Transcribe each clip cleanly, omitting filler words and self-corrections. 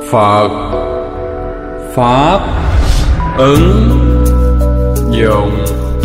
Phật Pháp ứng dụng.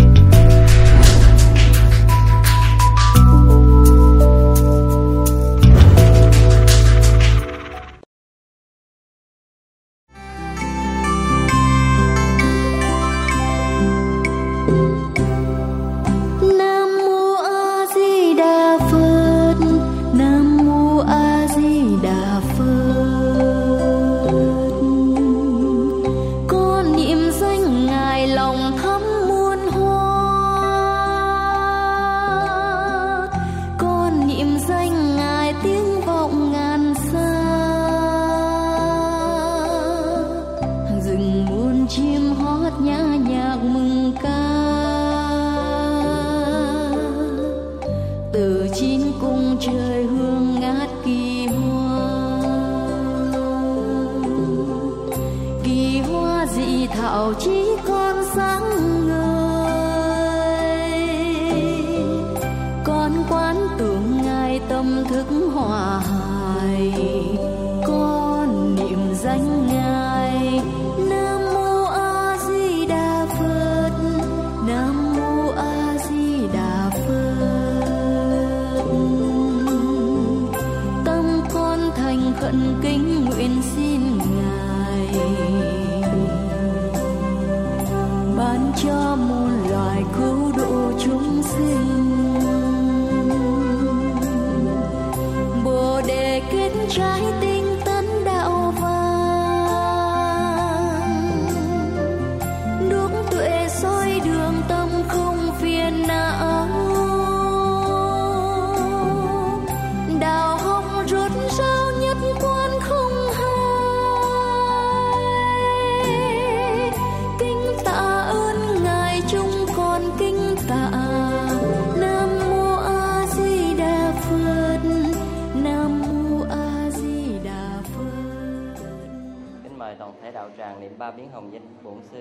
Ba biến hồng danh bổn sư.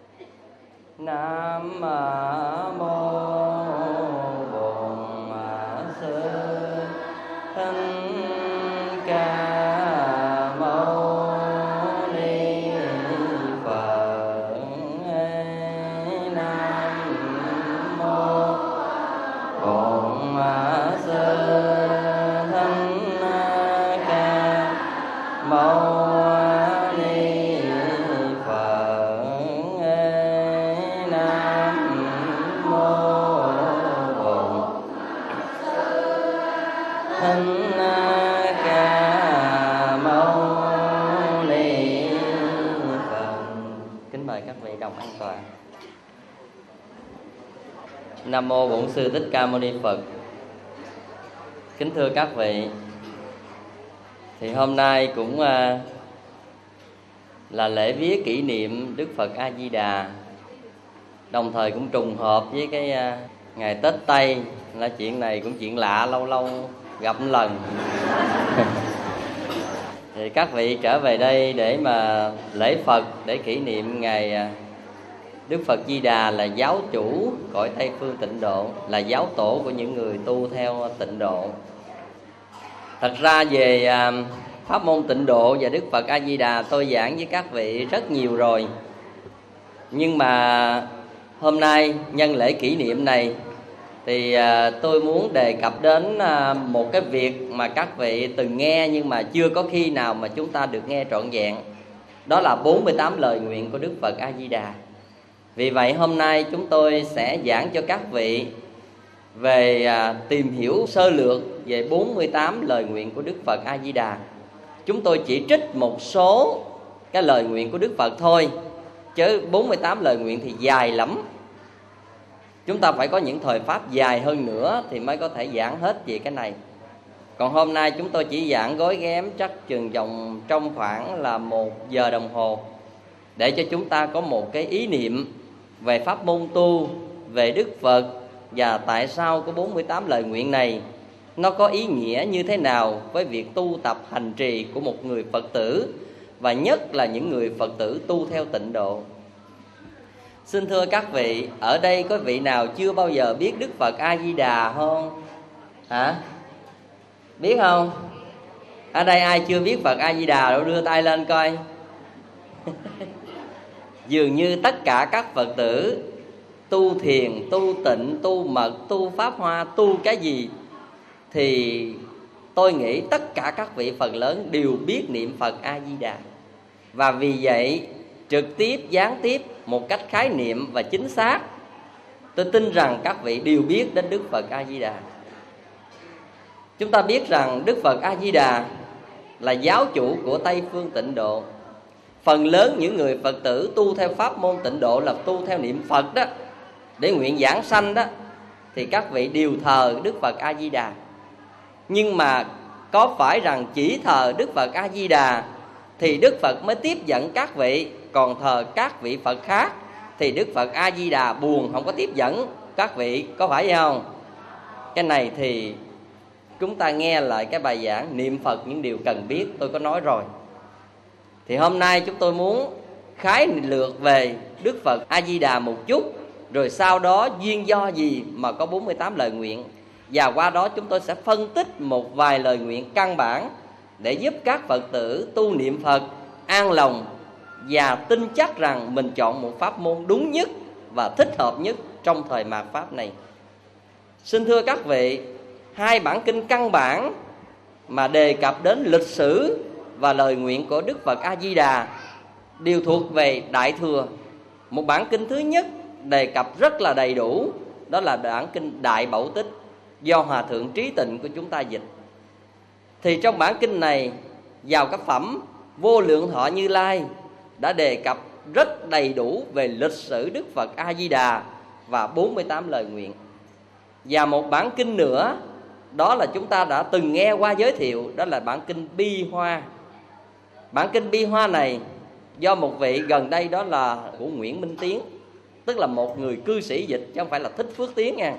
Nam mô Bổn Sư Thích Ca Mâu Ni Phật. Nam mô Bổn Sư Thích Ca Mâu Nam mô Bổn Sư Thích Ca Mâu Ni Phật. Kính thưa các vị, thì hôm nay cũng là lễ viếng kỷ niệm Đức Phật A Di Đà, đồng thời cũng trùng hợp với cái ngày Tết Tây. Là chuyện này cũng chuyện lạ, lâu lâu gặp một lần. Thì các vị trở về đây để mà lễ Phật, để kỷ niệm ngày Đức Phật Di Đà là giáo chủ cõi Tây Phương Tịnh Độ, là giáo tổ của những người tu theo Tịnh Độ. Thật ra về pháp môn Tịnh Độ và Đức Phật A Di Đà tôi giảng với các vị rất nhiều rồi. Nhưng mà hôm nay nhân lễ kỷ niệm này thì tôi muốn đề cập đến một cái việc mà các vị từng nghe nhưng mà chưa có khi nào mà chúng ta được nghe trọn vẹn. Đó là 48 lời nguyện của Đức Phật A Di Đà. Vì vậy hôm nay chúng tôi sẽ giảng cho các vị về tìm hiểu sơ lược về 48 lời nguyện của Đức Phật A Di Đà. Chúng tôi chỉ trích một số cái lời nguyện của Đức Phật thôi, chứ 48 lời nguyện thì dài lắm. Chúng ta phải có những thời pháp dài hơn nữa thì mới có thể giảng hết về cái này. Còn hôm nay chúng tôi chỉ giảng gói ghém chắc chừng vòng trong khoảng là 1 giờ đồng hồ, để cho chúng ta có một cái ý niệm về pháp môn tu, về Đức Phật và tại sao có 48 lời nguyện này nó có ý nghĩa như thế nào với việc tu tập hành trì của một người Phật tử, và nhất là những người Phật tử tu theo Tịnh Độ. Xin thưa các vị, ở đây có vị nào chưa bao giờ biết Đức Phật A Di Đà không? Hả? Biết không? Ở đây ai chưa biết Phật A Di Đà đâu, đưa tay lên coi. Dường như tất cả các Phật tử tu thiền, tu tịnh, tu mật, tu pháp hoa, tu cái gì thì tôi nghĩ tất cả các vị Phật lớn đều biết niệm Phật A Di Đà. Và vì vậy trực tiếp, gián tiếp, một cách khái niệm và chính xác, tôi tin rằng các vị đều biết đến Đức Phật A Di Đà. Chúng ta biết rằng Đức Phật A Di Đà là giáo chủ của Tây phương Tịnh Độ. Phần lớn những người Phật tử tu theo pháp môn Tịnh Độ là tu theo niệm Phật đó, để nguyện giảng sanh đó, thì các vị đều thờ Đức Phật A Di Đà. Nhưng mà có phải rằng chỉ thờ Đức Phật A Di Đà thì Đức Phật mới tiếp dẫn các vị, còn thờ các vị Phật khác thì Đức Phật A Di Đà buồn không có tiếp dẫn các vị, có phải vậy không? Cái này thì chúng ta nghe lại cái bài giảng niệm Phật những điều cần biết, tôi có nói rồi. Thì hôm nay chúng tôi muốn khái lược về Đức Phật A Di Đà một chút, rồi sau đó duyên do gì mà có 48 lời nguyện. Và qua đó chúng tôi sẽ phân tích một vài lời nguyện căn bản để giúp các Phật tử tu niệm Phật an lòng và tin chắc rằng mình chọn một pháp môn đúng nhất và thích hợp nhất trong thời mạt Pháp này. Xin thưa các vị, hai bản kinh căn bản mà đề cập đến lịch sử và lời nguyện của Đức Phật A Di Đà đều thuộc về Đại Thừa. Một bản kinh thứ nhất đề cập rất là đầy đủ, đó là bản kinh Đại Bảo Tích do Hòa Thượng Trí Tịnh của chúng ta dịch. Thì trong bản kinh này, vào các phẩm Vô Lượng Thọ Như Lai đã đề cập rất đầy đủ về lịch sử Đức Phật A Di Đà và 48 lời nguyện. Và một bản kinh nữa, đó là chúng ta đã từng nghe qua giới thiệu, đó là bản kinh Bi Hoa. Bản kinh Bi Hoa này do một vị gần đây, đó là của Nguyễn Minh Tiến, tức là một người cư sĩ dịch chứ không phải là Thích Phước Tiến nha.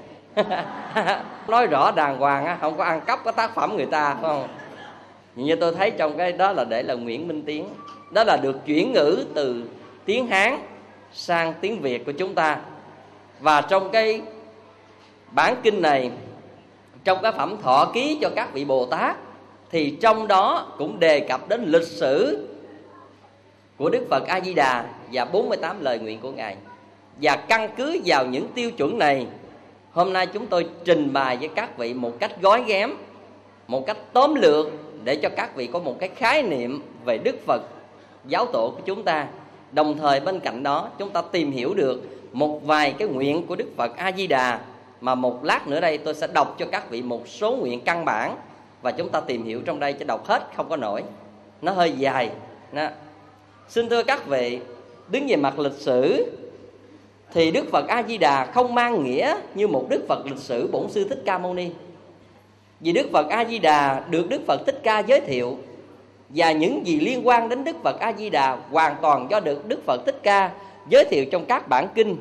Nói rõ đàng hoàng á, không có ăn cắp cái tác phẩm người ta, phải không? Như tôi thấy trong cái đó là để là Nguyễn Minh Tiến. Đó là được chuyển ngữ từ tiếng Hán sang tiếng Việt của chúng ta. Và trong cái bản kinh này, trong cái phẩm Thọ Ký cho các vị Bồ Tát, thì trong đó cũng đề cập đến lịch sử của Đức Phật A Di Đà và 48 lời nguyện của Ngài. Và căn cứ vào những tiêu chuẩn này, hôm nay chúng tôi trình bày với các vị một cách gói ghém, một cách tóm lược, để cho các vị có một cái khái niệm về Đức Phật giáo tổ của chúng ta. Đồng thời bên cạnh đó chúng ta tìm hiểu được một vài cái nguyện của Đức Phật A Di Đà, mà một lát nữa đây tôi sẽ đọc cho các vị một số nguyện căn bản, và chúng ta tìm hiểu trong đây, chứ đọc hết không có nổi, nó hơi dài đó. Xin thưa các vị, đứng về mặt lịch sử thì Đức Phật A Di Đà không mang nghĩa như một Đức Phật lịch sử Bổn Sư Thích Ca Mâu Ni. Vì Đức Phật A Di Đà được Đức Phật Thích Ca giới thiệu, và những gì liên quan đến Đức Phật A Di Đà hoàn toàn do được Đức Phật Thích Ca giới thiệu trong các bản kinh.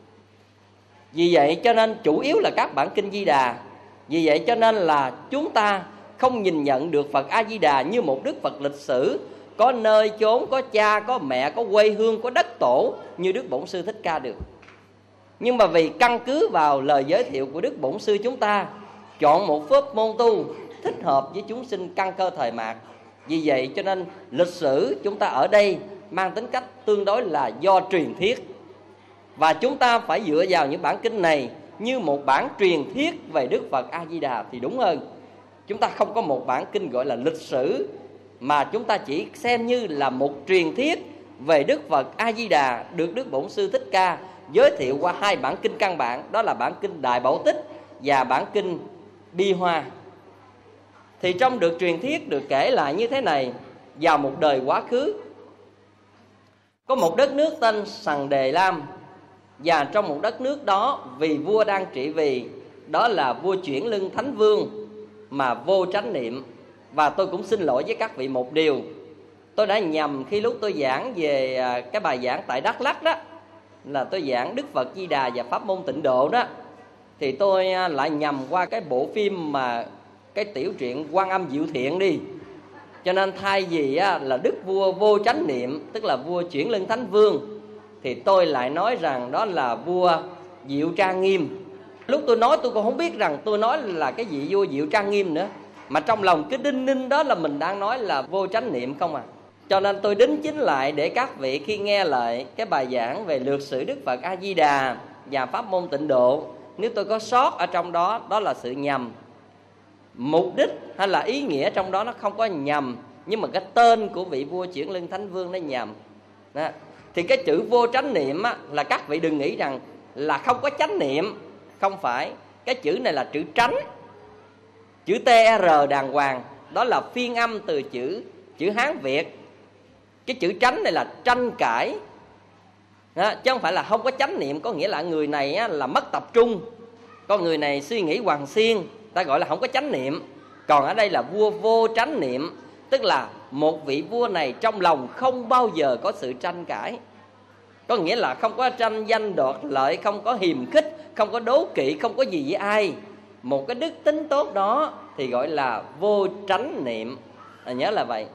Vì vậy cho nên chủ yếu là các bản kinh Di Đà. Vì vậy cho nên là chúng ta không nhìn nhận được Phật A Di Đà như một Đức Phật lịch sử, có nơi chốn, có cha, có mẹ, có quê hương, có đất tổ như Đức Bổn Sư Thích Ca được. Nhưng mà vì căn cứ vào lời giới thiệu của Đức Bổn Sư chúng ta, chọn một pháp môn tu thích hợp với chúng sinh căn cơ thời mạt. Vì vậy cho nên lịch sử chúng ta ở đây mang tính cách tương đối là do truyền thuyết. Và chúng ta phải dựa vào những bản kinh này như một bản truyền thuyết về Đức Phật A Di Đà thì đúng hơn. Chúng ta không có một bản kinh gọi là lịch sử, mà chúng ta chỉ xem như là một truyền thuyết về Đức Phật A Di Đà được Đức Bổn Sư Thích Ca giới thiệu qua hai bản kinh căn bản, đó là bản kinh Đại Bảo Tích và bản kinh Bi Hoa. Thì trong được truyền thuyết được kể lại như thế này: vào một đời quá khứ, có một đất nước tên Sằng Đề Lam, và trong một đất nước đó vì vua đang trị vì, đó là vua Chuyển Lưng Thánh Vương, mà vô chánh niệm. Và tôi cũng xin lỗi với các vị một điều, tôi đã nhầm khi lúc tôi giảng về cái bài giảng tại Đắk Lắk đó, là tôi giảng Đức Phật Di Đà và pháp môn Tịnh Độ đó, thì tôi lại nhầm qua cái bộ phim mà cái tiểu truyện Quan Âm Diệu Thiện đi. Cho nên thay vì là đức vua vô chánh niệm, tức là vua Chuyển Lưng Thánh Vương, thì tôi lại nói rằng đó là vua Diệu Trang Nghiêm. Lúc tôi nói tôi còn không biết rằng tôi nói là cái vị vua Diệu Trang Nghiêm nữa. mà trong lòng cứ đinh ninh đó là mình đang nói là vô chánh niệm không à. Cho nên tôi đính chính lại để các vị khi nghe lại cái bài giảng về lược sử Đức Phật A Di Đà và pháp môn tịnh độ, nếu tôi có sót ở trong đó, đó là sự nhầm. Mục đích hay là ý nghĩa trong đó nó không có nhầm, nhưng mà cái tên của vị vua Chuyển Lưng Thánh Vương nó nhầm đó. Thì cái chữ vô chánh niệm á, là các vị đừng nghĩ rằng là không có chánh niệm. Không phải. Cái chữ này là chữ tránh, chữ TR đàng hoàng. Đó là phiên âm từ chữ Hán Việt. Cái chữ tránh này là tranh cãi đó, chứ không phải là không có chánh niệm. Có nghĩa là người này á, là mất tập trung, con người này suy nghĩ hoàng xiên, ta gọi là không có chánh niệm. Còn ở đây là vua vô chánh niệm, tức là một vị vua này trong lòng không bao giờ có sự tranh cãi. Có nghĩa là không có tranh danh đoạt lợi, không có hiềm khích, không có đố kỵ, không có gì với ai. Một cái đức tính tốt đó thì gọi là vô chánh niệm. Nhớ là vậy.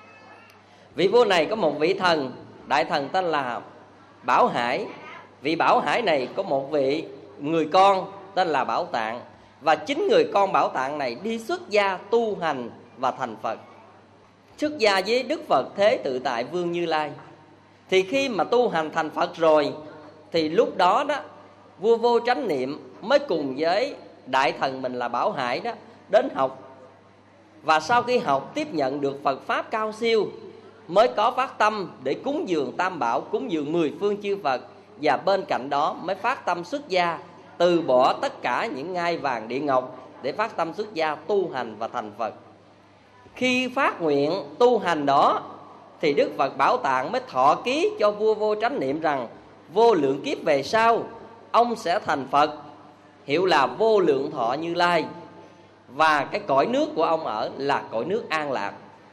Vị vua này có một vị thần, đại thần tên là Bảo Hải. Vị Bảo Hải này có một vị người con tên là Bảo Tạng. Và chính người con Bảo Tạng này đi xuất gia tu hành và thành Phật. Xuất gia với Đức Phật Thế Tự Tại Vương Như Lai. Thì khi mà tu hành thành Phật rồi, thì lúc đó đó vua vô chánh niệm mới cùng với đại thần mình là Bảo Hải đó đến học. Và sau khi học tiếp nhận được Phật Pháp cao siêu, mới có phát tâm để cúng dường Tam Bảo, cúng dường 10 phương chư Phật. Và bên cạnh đó mới phát tâm xuất gia, từ bỏ tất cả những ngai vàng địa ngọc để phát tâm xuất gia tu hành và thành Phật. Khi phát nguyện tu hành đó thì Đức Phật Bảo Tạng mới thọ ký cho vua vô chánh niệm rằng vô lượng kiếp về sau ông sẽ thành Phật, hiệu là Vô Lượng Thọ Như Lai. Và cái cõi nước của ông ở là cõi nước an lạc.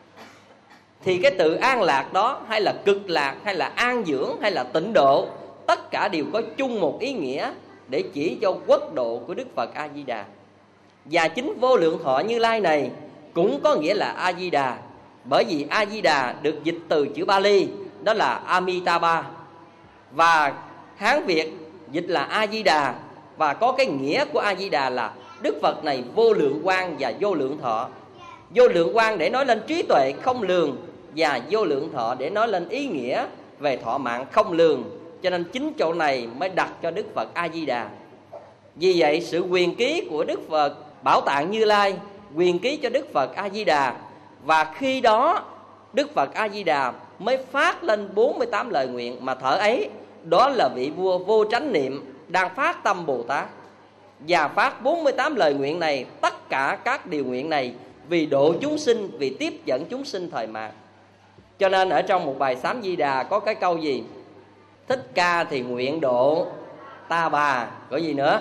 Thì cái từ an lạc đó, hay là cực lạc, hay là an dưỡng, hay là tịnh độ, tất cả đều có chung một ý nghĩa để chỉ cho quốc độ của Đức Phật A Di Đà. Và chính Vô Lượng Thọ Như Lai này cũng có nghĩa là A Di Đà. Bởi vì A Di Đà được dịch từ chữ Bali, đó là Amitabha, và Hán Việt dịch là A Di Đà. Và có cái nghĩa của A Di Đà là Đức Phật này vô lượng quang và vô lượng thọ. Vô lượng quang để nói lên trí tuệ không lường, và vô lượng thọ để nói lên ý nghĩa về thọ mạng không lường. Cho nên chính chỗ này mới đặt cho Đức Phật A Di Đà. Vì vậy sự quyền ký của Đức Phật Bảo Tạng Như Lai quyền ký cho Đức Phật A Di Đà. Và khi đó Đức Phật A Di Đà mới phát lên 48 lời nguyện. Mà thở ấy, đó là vị vua vô chánh niệm đang phát tâm Bồ Tát. Và phát 48 lời nguyện này, tất cả các điều nguyện này vì độ chúng sinh, vì tiếp dẫn chúng sinh thời mạt. Cho nên ở trong một bài Sám Di Đà có cái câu gì? Thích Ca thì nguyện độ ta bà. Có gì nữa?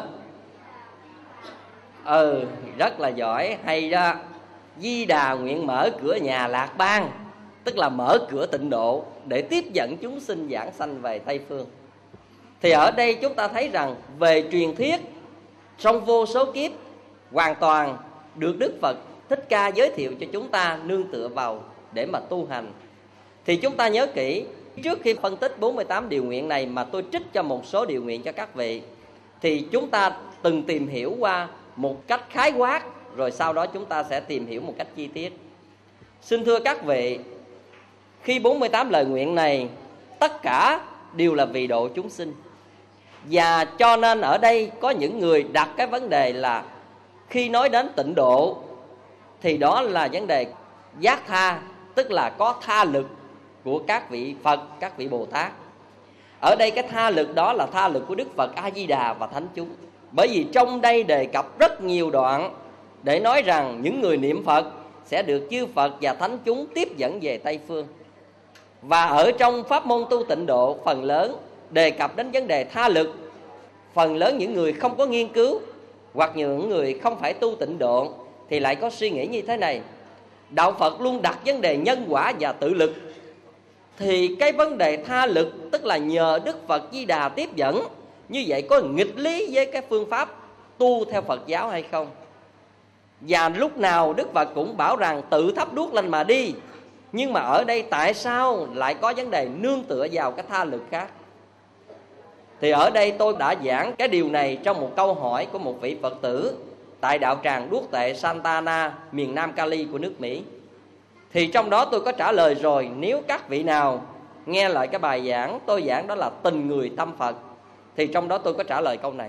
Rất là giỏi, hay đó. Di Đà nguyện mở cửa nhà Lạc Bang, tức là mở cửa tịnh độ để tiếp dẫn chúng sinh giảng sanh về Tây Phương. Thì ở đây chúng ta thấy rằng về truyền thuyết trong vô số kiếp hoàn toàn được Đức Phật Thích Ca giới thiệu cho chúng ta nương tựa vào để mà tu hành. Thì chúng ta nhớ kỹ, trước khi phân tích 48 điều nguyện này mà tôi trích cho một số điều nguyện cho các vị, thì chúng ta từng tìm hiểu qua một cách khái quát, rồi sau đó chúng ta sẽ tìm hiểu một cách chi tiết. Xin thưa các vị, khi 48 lời nguyện này tất cả đều là vì độ chúng sinh. Và cho nên ở đây có những người đặt cái vấn đề là khi nói đến tịnh độ thì đó là vấn đề giác tha, tức là có tha lực của các vị Phật, các vị Bồ Tát. Ở đây cái tha lực đó là tha lực của Đức Phật A Di Đà và thánh chúng. Bởi vì trong đây đề cập rất nhiều đoạn để nói rằng những người niệm Phật sẽ được chư Phật và thánh chúng tiếp dẫn về Tây Phương. Và ở trong pháp môn tu tịnh độ, phần lớn đề cập đến vấn đề tha lực. Phần lớn những người không có nghiên cứu hoặc những người không phải tu tịnh độ thì lại có suy nghĩ như thế này: đạo Phật luôn đặt vấn đề nhân quả và tự lực. Thì cái vấn đề tha lực, tức là nhờ Đức Phật Di Đà tiếp dẫn, như vậy có nghịch lý với cái phương pháp tu theo Phật giáo hay không? Và lúc nào Đức Phật cũng bảo rằng tự thắp đuốc lên mà đi. Nhưng mà ở đây tại sao lại có vấn đề nương tựa vào cái tha lực khác? Thì ở đây tôi đã giảng cái điều này trong một câu hỏi của một vị Phật tử tại đạo tràng Đuốc Tệ Santa Ana, miền Nam Cali của nước Mỹ. Thì trong đó tôi có trả lời rồi, nếu các vị nào nghe lại cái bài giảng tôi giảng đó là tình người tâm Phật, thì trong đó tôi có trả lời câu này.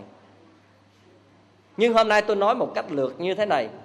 Nhưng hôm nay tôi nói một cách lược như thế này: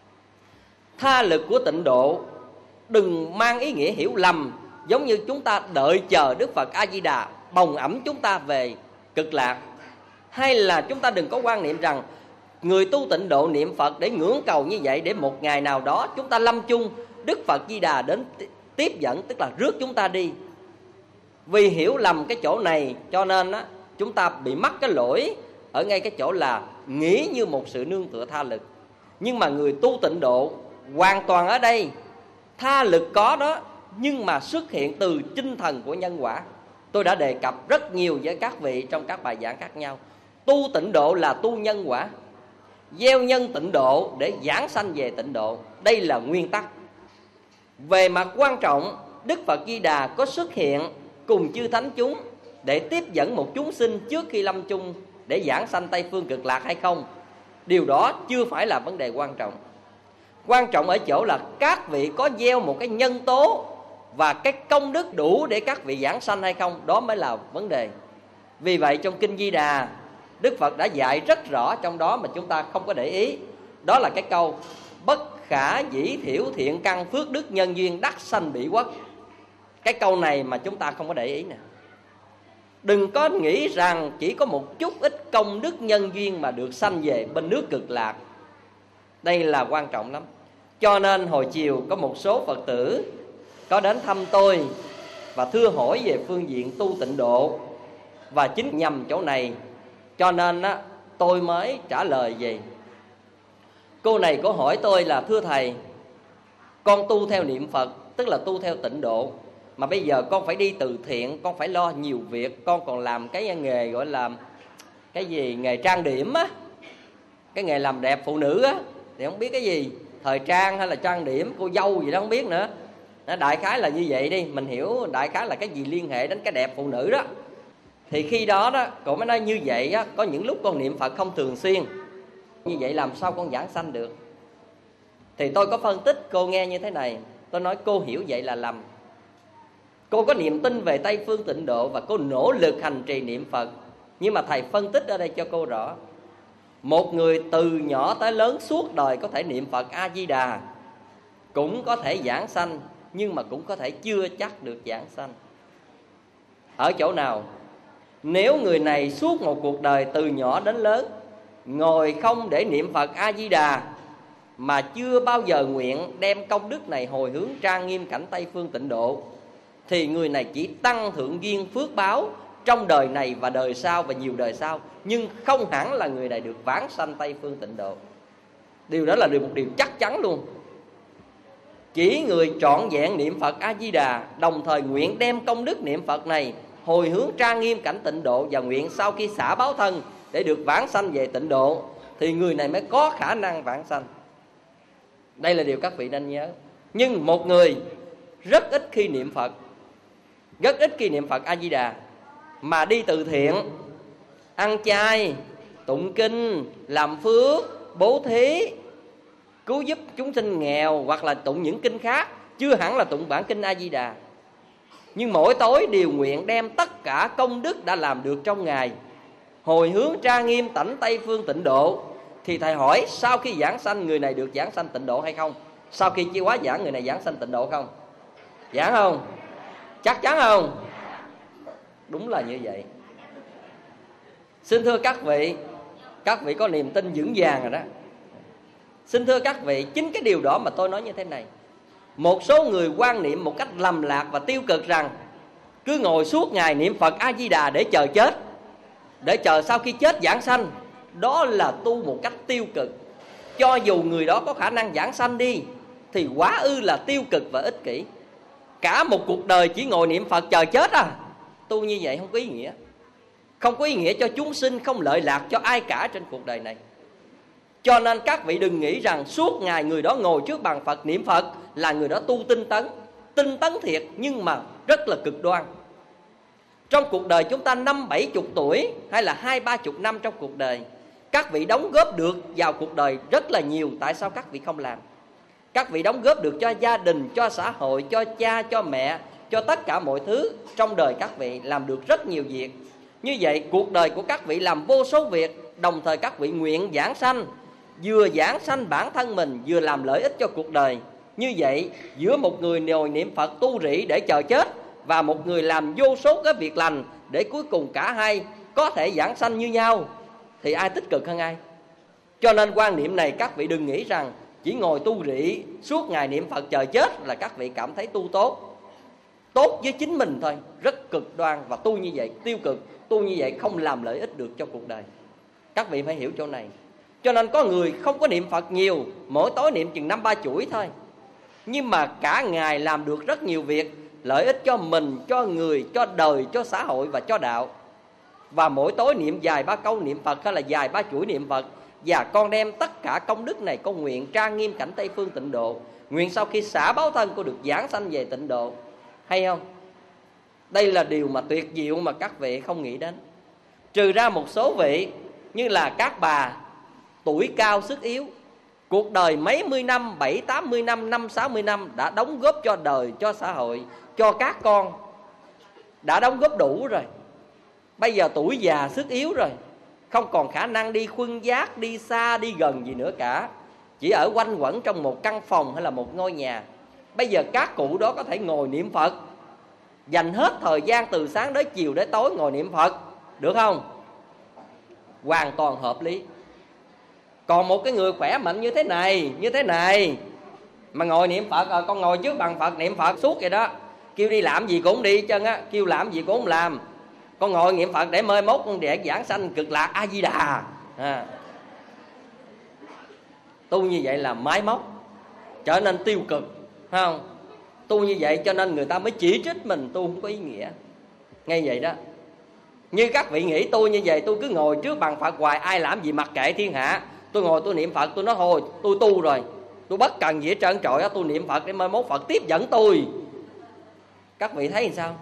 tha lực của tịnh độ đừng mang ý nghĩa hiểu lầm, giống như chúng ta đợi chờ Đức Phật A Di Đà bồng ẵm chúng ta về cực lạc. Hay là chúng ta đừng có quan niệm rằng người tu tịnh độ niệm Phật để ngưỡng cầu như vậy, để một ngày nào đó chúng ta lâm chung Đức Phật Di Đà đến tiếp dẫn, tức là rước chúng ta đi. Vì hiểu lầm cái chỗ này cho nên á, chúng ta bị mắc cái lỗi ở ngay cái chỗ là nghĩ như một sự nương tựa tha lực. Nhưng mà người tu tịnh độ hoàn toàn ở đây, tha lực có đó, nhưng mà xuất hiện từ tinh thần của nhân quả. Tôi đã đề cập rất nhiều với các vị trong các bài giảng khác nhau. Tu tịnh độ là tu nhân quả, gieo nhân tịnh độ để giảng sanh về tịnh độ. Đây là nguyên tắc. Về mặt quan trọng, Đức Phật Di Đà có xuất hiện cùng chư thánh chúng để tiếp dẫn một chúng sinh trước khi lâm chung để giảng sanh Tây Phương Cực Lạc hay không, điều đó chưa phải là vấn đề quan trọng. Quan trọng ở chỗ là các vị có gieo một cái nhân tố và cái công đức đủ để các vị giảng sanh hay không, đó mới là vấn đề. Vì vậy trong Kinh Di Đà, Đức Phật đã dạy rất rõ trong đó mà chúng ta không có để ý. Đó là cái câu bất khả dĩ thiểu thiện căn phước đức nhân duyên đắc sanh bỉ quốc. Cái câu này mà chúng ta không có để ý nè. Đừng có nghĩ rằng chỉ có một chút ít công đức nhân duyên mà được sanh về bên nước Cực Lạc. Đây là quan trọng lắm. Cho nên hồi chiều có một số Phật tử có đến thăm tôi và thưa hỏi về phương diện tu tịnh độ, và chính nhằm chỗ này cho nên á, tôi mới trả lời về. Cô này có hỏi tôi là: thưa thầy, con tu theo niệm Phật, tức là tu theo tịnh độ, mà bây giờ con phải đi từ thiện, con phải lo nhiều việc, con còn làm cái nghề gọi là cái gì, nghề trang điểm á, cái nghề làm đẹp phụ nữ á, thì không biết cái gì, thời trang hay là trang điểm, cô dâu gì đó không biết nữa. Đại khái là như vậy đi, mình hiểu đại khái là cái gì liên hệ đến cái đẹp phụ nữ đó. Thì khi đó đó, cậu mới nói như vậy á, có những lúc con niệm Phật không thường xuyên, như vậy làm sao con giảng sanh được? Thì tôi có phân tích cô nghe như thế này. Tôi nói cô hiểu vậy là lầm. Cô có niềm tin về Tây Phương tịnh độ và cô nỗ lực hành trì niệm Phật. Nhưng mà thầy phân tích ở đây cho cô rõ. Một người từ nhỏ tới lớn suốt đời có thể niệm Phật A-di-đà, cũng có thể giảng sanh, nhưng mà cũng có thể chưa chắc được giảng sanh. Ở chỗ nào? Nếu người này suốt một cuộc đời từ nhỏ đến lớn ngồi không để niệm Phật A-di-đà, mà chưa bao giờ nguyện đem công đức này hồi hướng trang nghiêm cảnh Tây Phương tịnh độ, thì người này chỉ tăng thượng duyên phước báo trong đời này và đời sau và nhiều đời sau, nhưng không hẳn là người này được vãng sanh Tây Phương tịnh độ. Điều đó là một điều chắc chắn luôn. Chỉ người trọn vẹn niệm Phật A-di-đà, đồng thời nguyện đem công đức niệm Phật này hồi hướng trang nghiêm cảnh tịnh độ, và nguyện sau khi xả báo thân để được vãng sanh về tịnh độ, thì người này mới có khả năng vãng sanh. Đây là điều các vị nên nhớ. Nhưng một người rất ít khi niệm Phật, rất ít khi niệm Phật A-di-đà, mà đi từ thiện, ăn chay, tụng kinh, làm phước, bố thí, cứu giúp chúng sinh nghèo, hoặc là tụng những kinh khác, chưa hẳn là tụng bản kinh A-di-đà, nhưng mỗi tối đều nguyện đem tất cả công đức đã làm được trong ngày hồi hướng trang nghiêm tảnh Tây Phương tịnh độ, thì thầy hỏi sau khi giảng sanh người này được giảng sanh tịnh độ hay không? Sau khi chia hóa giảng người này giảng sanh tịnh độ không? Giảng không? Chắc chắn không? Đúng là như vậy. Xin thưa các vị có niềm tin vững vàng rồi đó. Xin thưa các vị, chính cái điều đó mà tôi nói như thế này. Một số người quan niệm một cách lầm lạc và tiêu cực rằng cứ ngồi suốt ngày niệm Phật A-di-đà để chờ chết, để chờ sau khi chết giảng sanh. Đó là tu một cách tiêu cực. Cho dù người đó có khả năng giảng sanh đi, thì quá ư là tiêu cực và ích kỷ. Cả một cuộc đời chỉ ngồi niệm Phật chờ chết à? Tu như vậy không có ý nghĩa. Không có ý nghĩa cho chúng sinh, không lợi lạc cho ai cả trên cuộc đời này. Cho nên các vị đừng nghĩ rằng suốt ngày người đó ngồi trước bàn Phật niệm Phật là người đó tu tinh tấn. Tinh tấn thiệt, nhưng mà rất là cực đoan. Trong cuộc đời chúng ta 50-70 tuổi hay là 20-30 năm trong cuộc đời, Các vị đóng góp được vào cuộc đời rất là nhiều. Tại sao các vị không làm? Các vị đóng góp được cho gia đình, cho xã hội, cho cha, cho mẹ, cho tất cả mọi thứ trong đời các vị, làm được rất nhiều việc. Như vậy cuộc đời của các vị làm vô số việc, đồng thời các vị nguyện giảng sanh, vừa giảng sanh bản thân mình, vừa làm lợi ích cho cuộc đời. Như vậy giữa một người ngồi niệm Phật tu rỉ để chờ chết, và một người làm vô số cái việc lành để cuối cùng cả hai có thể giảng sanh như nhau, thì ai tích cực hơn ai? Cho nên quan niệm này các vị đừng nghĩ rằng chỉ ngồi tu rỉ suốt ngày niệm Phật chờ chết là các vị cảm thấy tu tốt. Tốt với chính mình thôi, rất cực đoan. Và tu như vậy tiêu cực, tu như vậy không làm lợi ích được cho cuộc đời. Các vị phải hiểu chỗ này. Cho nên có người không có niệm Phật nhiều, mỗi tối niệm chừng 5-3 chuỗi thôi, nhưng mà cả ngày làm được rất nhiều việc, lợi ích cho mình, cho người, cho đời, cho xã hội và cho đạo. Và mỗi tối niệm vài 3 câu niệm Phật hay là vài 3 chuỗi niệm Phật. Và con đem tất cả công đức này con nguyện trang nghiêm cảnh Tây Phương Tịnh Độ, nguyện sau khi xả báo thân con được giảng sanh về Tịnh Độ. Hay không? Đây là điều mà tuyệt diệu mà các vị không nghĩ đến. Trừ ra một số vị như là các bà tuổi cao sức yếu, cuộc đời mấy mươi năm, 70-80 năm, 50-60 năm đã đóng góp cho đời, cho xã hội, cho các con, đã đóng góp đủ rồi. Bây giờ tuổi già sức yếu rồi, không còn khả năng đi khuân vác, đi xa, đi gần gì nữa cả, chỉ ở quanh quẩn trong một căn phòng hay là một ngôi nhà. Bây giờ các cụ đó có thể ngồi niệm Phật, dành hết thời gian từ sáng đến chiều đến tối ngồi niệm Phật, được không? Hoàn toàn hợp lý. Còn một cái người khỏe mạnh như thế này mà ngồi niệm Phật, con ngồi trước bàn Phật niệm Phật suốt vậy đó, kêu đi làm gì cũng đi chân á, kêu làm gì cũng không làm. Con ngồi niệm Phật để mai mốt con để giảng sanh cực lạc A Di Đà. Tu như vậy là máy móc, trở nên tiêu cực, phải không? Tu như vậy cho nên người ta mới chỉ trích mình tu không có ý nghĩa. Ngay vậy đó. Như các vị nghĩ tu như vậy, tôi cứ ngồi trước bàn Phật hoài, ai làm gì mặc kệ thiên hạ. Tôi ngồi tôi niệm Phật, tôi nói thôi tôi tu rồi, tôi bất cần gì hết trơn trọi, tôi niệm Phật để mai mốt Phật tiếp dẫn tôi. Các vị thấy làm sao?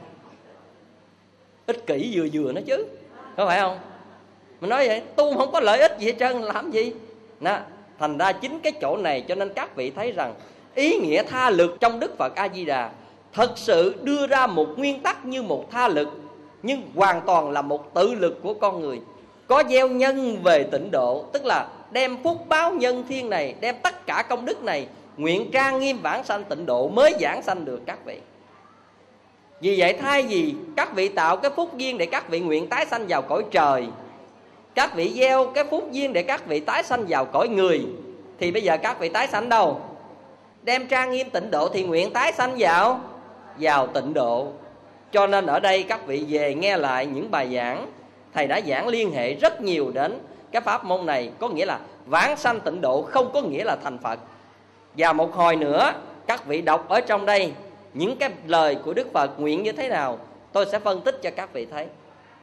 Ích kỷ vừa vừa nó chứ, có phải không? Mình nói vậy, tu không có lợi ích gì hết trơn, làm gì? Nè, thành ra chính cái chỗ này cho nên các vị thấy rằng ý nghĩa tha lực trong Đức Phật A Di Đà thật sự đưa ra một nguyên tắc như một tha lực, nhưng hoàn toàn là một tự lực của con người. Có gieo nhân về tịnh độ, tức là đem phúc báo nhân thiên này, đem tất cả công đức này nguyện trang nghiêm vãng sanh tịnh độ mới giảng sanh được các vị. Vì vậy thay vì các vị tạo cái phúc duyên để các vị nguyện tái sanh vào cõi trời, các vị gieo cái phúc duyên để các vị tái sanh vào cõi người, thì bây giờ các vị tái sanh đâu? Đem trang nghiêm tịnh độ thì nguyện tái sanh vào tịnh độ. Cho nên ở đây các vị về nghe lại những bài giảng, thầy đã giảng liên hệ rất nhiều đến cái pháp môn này. Có nghĩa là vãng sanh tịnh độ không có nghĩa là thành Phật. Và một hồi nữa các vị đọc ở trong đây những cái lời của Đức Phật nguyện như thế nào, tôi sẽ phân tích cho các vị thấy.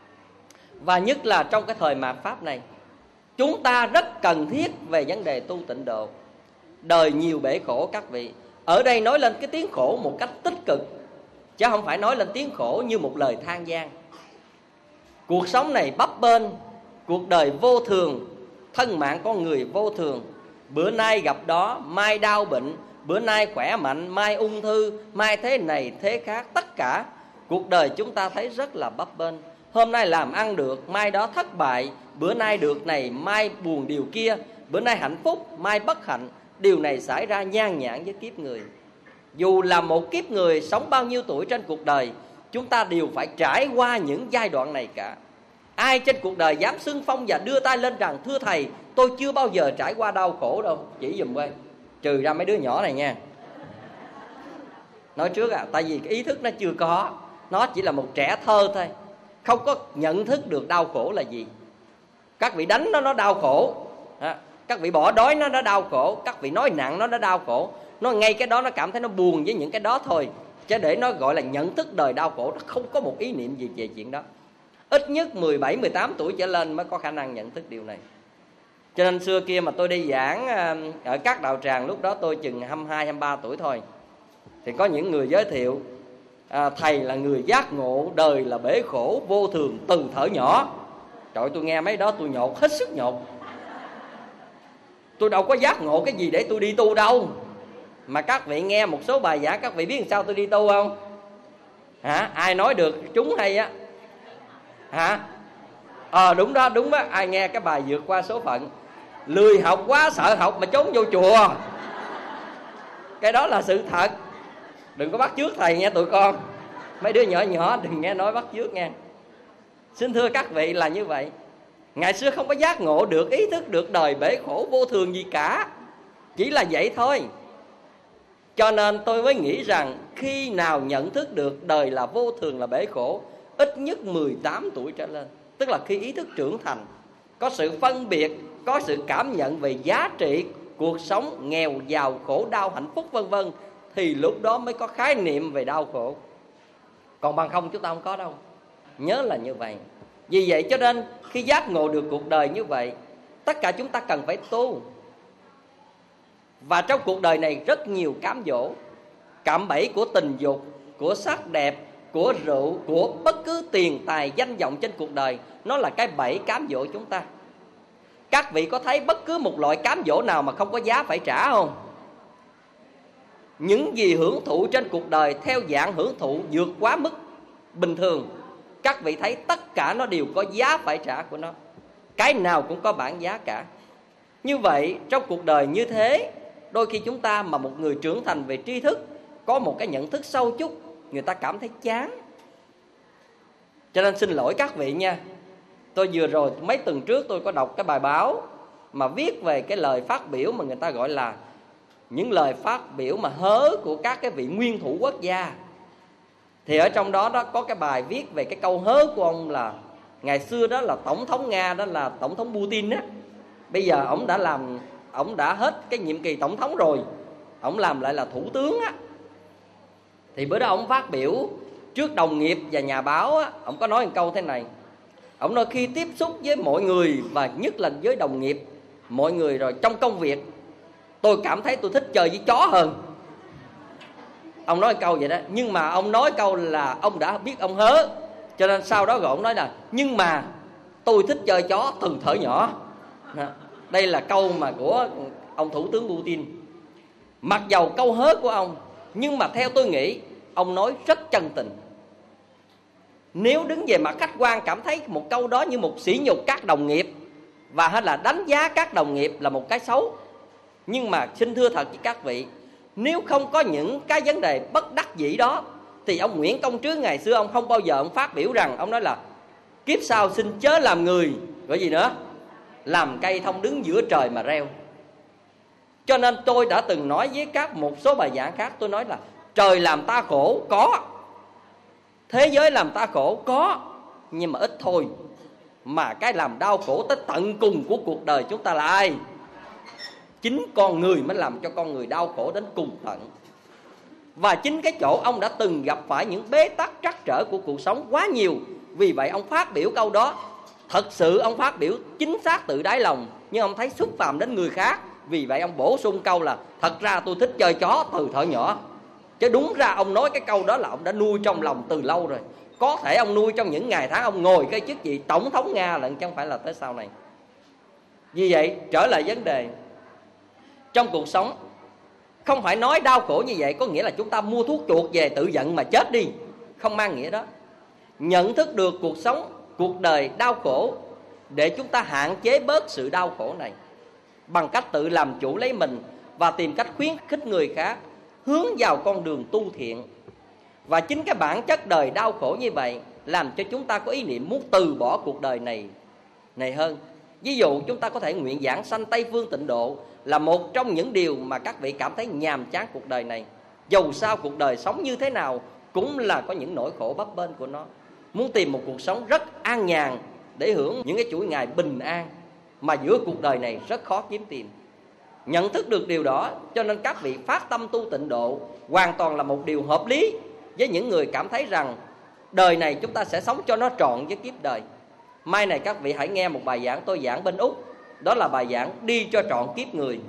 Và nhất là trong cái thời mạt Pháp này, chúng ta rất cần thiết về vấn đề tu tịnh độ. Đời nhiều bể khổ các vị. Ở đây nói lên cái tiếng khổ một cách tích cực, chứ không phải nói lên tiếng khổ như một lời than vang. Cuộc sống này bấp bênh, cuộc đời vô thường, thân mạng con người vô thường. Bữa nay gặp đó, mai đau bệnh, bữa nay khỏe mạnh, mai ung thư, mai thế này thế khác. Tất cả cuộc đời chúng ta thấy rất là bấp bênh. Hôm nay làm ăn được, mai đó thất bại. Bữa nay được này, mai buồn điều kia. Bữa nay hạnh phúc, mai bất hạnh. Điều này xảy ra nhan nhản với kiếp người. Dù là một kiếp người sống bao nhiêu tuổi trên cuộc đời, chúng ta đều phải trải qua những giai đoạn này cả. Ai trên cuộc đời dám xưng phong và đưa tay lên rằng thưa thầy, tôi chưa bao giờ trải qua đau khổ đâu, chỉ giùm coi. Trừ ra mấy đứa nhỏ này nha. Nói trước tại vì cái ý thức nó chưa có, nó chỉ là một trẻ thơ thôi, không có nhận thức được đau khổ là gì. Các vị đánh nó đau khổ, các vị bỏ đói nó đau khổ, các vị nói nặng nó đau khổ. Nó ngay cái đó nó cảm thấy nó buồn với những cái đó thôi. Chứ để nó gọi là nhận thức đời đau khổ, nó không có một ý niệm gì về chuyện đó. Ít nhất 17-18 tuổi trở lên mới có khả năng nhận thức điều này. Cho nên xưa kia mà tôi đi giảng ở các đạo tràng, lúc đó tôi chừng 22-23 tuổi thôi, thì có những người giới thiệu thầy là người giác ngộ, đời là bể khổ vô thường từ thuở nhỏ. Trời ơi, tôi nghe mấy đó tôi nhột, hết sức nhột. Tôi đâu có giác ngộ cái gì để tôi đi tu đâu. Mà các vị nghe một số bài giảng, các vị biết làm sao tôi đi tu không? Hả? Ai nói được chúng hay á? Hả? Đúng đó, đúng đó. Ai nghe cái bài vượt qua số phận? Lười học quá, sợ học mà trốn vô chùa. Cái đó là sự thật. Đừng có bắt chước thầy nghe tụi con. Mấy đứa nhỏ nhỏ đừng nghe nói bắt chước nghe. Xin thưa các vị là như vậy. Ngày xưa không có giác ngộ được, ý thức được đời bể khổ vô thường gì cả. Chỉ là vậy thôi. Cho nên tôi mới nghĩ rằng khi nào nhận thức được đời là vô thường, là bể khổ, ít nhất 18 tuổi trở lên, tức là khi ý thức trưởng thành, có sự phân biệt, có sự cảm nhận về giá trị cuộc sống, nghèo giàu, khổ đau, hạnh phúc vân vân, thì lúc đó mới có khái niệm về đau khổ. Còn bằng không chúng ta không có đâu. Nhớ là như vậy. Vì vậy cho nên khi giác ngộ được cuộc đời như vậy, tất cả chúng ta cần phải tu. Và trong cuộc đời này rất nhiều cám dỗ, cạm bẫy của tình dục, của sắc đẹp, của rượu, của bất cứ tiền tài danh vọng trên cuộc đời. Nó là cái bẫy cám dỗ chúng ta. Các vị có thấy bất cứ một loại cám dỗ nào mà không có giá phải trả không? Những gì hưởng thụ trên cuộc đời theo dạng hưởng thụ vượt quá mức bình thường, các vị thấy tất cả nó đều có giá phải trả của nó. Cái nào cũng có bảng giá cả. Như vậy trong cuộc đời như thế, đôi khi chúng ta mà một người trưởng thành về tri thức, có một cái nhận thức sâu chút, người ta cảm thấy chán. Cho nên xin lỗi các vị nha. Tôi vừa rồi mấy tuần trước tôi có đọc cái bài báo mà viết về cái lời phát biểu mà người ta gọi là những lời phát biểu mà hớ của các cái vị nguyên thủ quốc gia. Thì ở trong đó có cái bài viết về cái câu hớ của ông là ngày xưa đó là tổng thống Nga, đó là tổng thống Putin á. Bây giờ ổng đã hết cái nhiệm kỳ tổng thống rồi, ổng làm lại là thủ tướng á. Thì bữa đó ổng phát biểu trước đồng nghiệp và nhà báo á, ổng có nói một câu thế này. Ổng nói khi tiếp xúc với mọi người, và nhất là với đồng nghiệp, mọi người rồi trong công việc, tôi cảm thấy tôi thích chơi với chó hơn. Ông nói câu vậy đó. Nhưng mà ông nói câu là ông đã biết ông hớ, cho nên sau đó rồi ông nói là nhưng mà tôi thích chơi chó từ thuở nhỏ. Đây là câu mà của ông thủ tướng Putin. Mặc dầu câu hớ của ông, nhưng mà theo tôi nghĩ ông nói rất chân tình. Nếu đứng về mặt khách quan cảm thấy một câu đó như một sỉ nhục các đồng nghiệp, và hay là đánh giá các đồng nghiệp là một cái xấu. Nhưng mà xin thưa thật với các vị, nếu không có những cái vấn đề bất đắc dĩ đó, thì ông Nguyễn Công Trứ ngày xưa ông không bao giờ ông phát biểu rằng, ông nói là kiếp sau xin chớ làm người, gọi gì nữa, làm cây thông đứng giữa trời mà reo. Cho nên tôi đã từng nói với một số bài giảng khác, tôi nói là trời làm ta khổ có, thế giới làm ta khổ có, nhưng mà ít thôi. Mà cái làm đau khổ tới tận cùng của cuộc đời chúng ta là ai? Chính con người mới làm cho con người đau khổ đến cùng tận. Và chính cái chỗ ông đã từng gặp phải những bế tắc trắc trở của cuộc sống quá nhiều. Vì vậy ông phát biểu câu đó, thật sự ông phát biểu chính xác từ đáy lòng, nhưng ông thấy xúc phạm đến người khác. Vì vậy ông bổ sung câu là thật ra tôi thích chơi chó từ thuở nhỏ. Chứ đúng ra ông nói cái câu đó là ông đã nuôi trong lòng từ lâu rồi. Có thể ông nuôi trong những ngày tháng ông ngồi cái chức vị tổng thống Nga lận, chứ không phải là tới sau này. Vì vậy trở lại vấn đề, trong cuộc sống không phải nói đau khổ như vậy có nghĩa là chúng ta mua thuốc chuột về tự giận mà chết đi, không mang nghĩa đó. Nhận thức được cuộc sống, cuộc đời đau khổ, để chúng ta hạn chế bớt sự đau khổ này bằng cách tự làm chủ lấy mình và tìm cách khuyến khích người khác hướng vào con đường tu thiện. Và chính cái bản chất đời đau khổ như vậy làm cho chúng ta có ý niệm muốn từ bỏ cuộc đời này hơn. Ví dụ chúng ta có thể nguyện giảng sanh Tây Phương Tịnh Độ là một trong những điều mà các vị cảm thấy nhàm chán cuộc đời này. Dầu sao cuộc đời sống như thế nào cũng là có những nỗi khổ bấp bênh của nó. Muốn tìm một cuộc sống rất an nhàn để hưởng những cái chuỗi ngày bình an mà giữa cuộc đời này rất khó kiếm tìm. Nhận thức được điều đó, cho nên các vị phát tâm tu tịnh độ hoàn toàn là một điều hợp lý với những người cảm thấy rằng đời này chúng ta sẽ sống cho nó trọn với kiếp đời. Mai này các vị hãy nghe một bài giảng tôi giảng bên Úc, đó là bài giảng đi cho trọn kiếp người.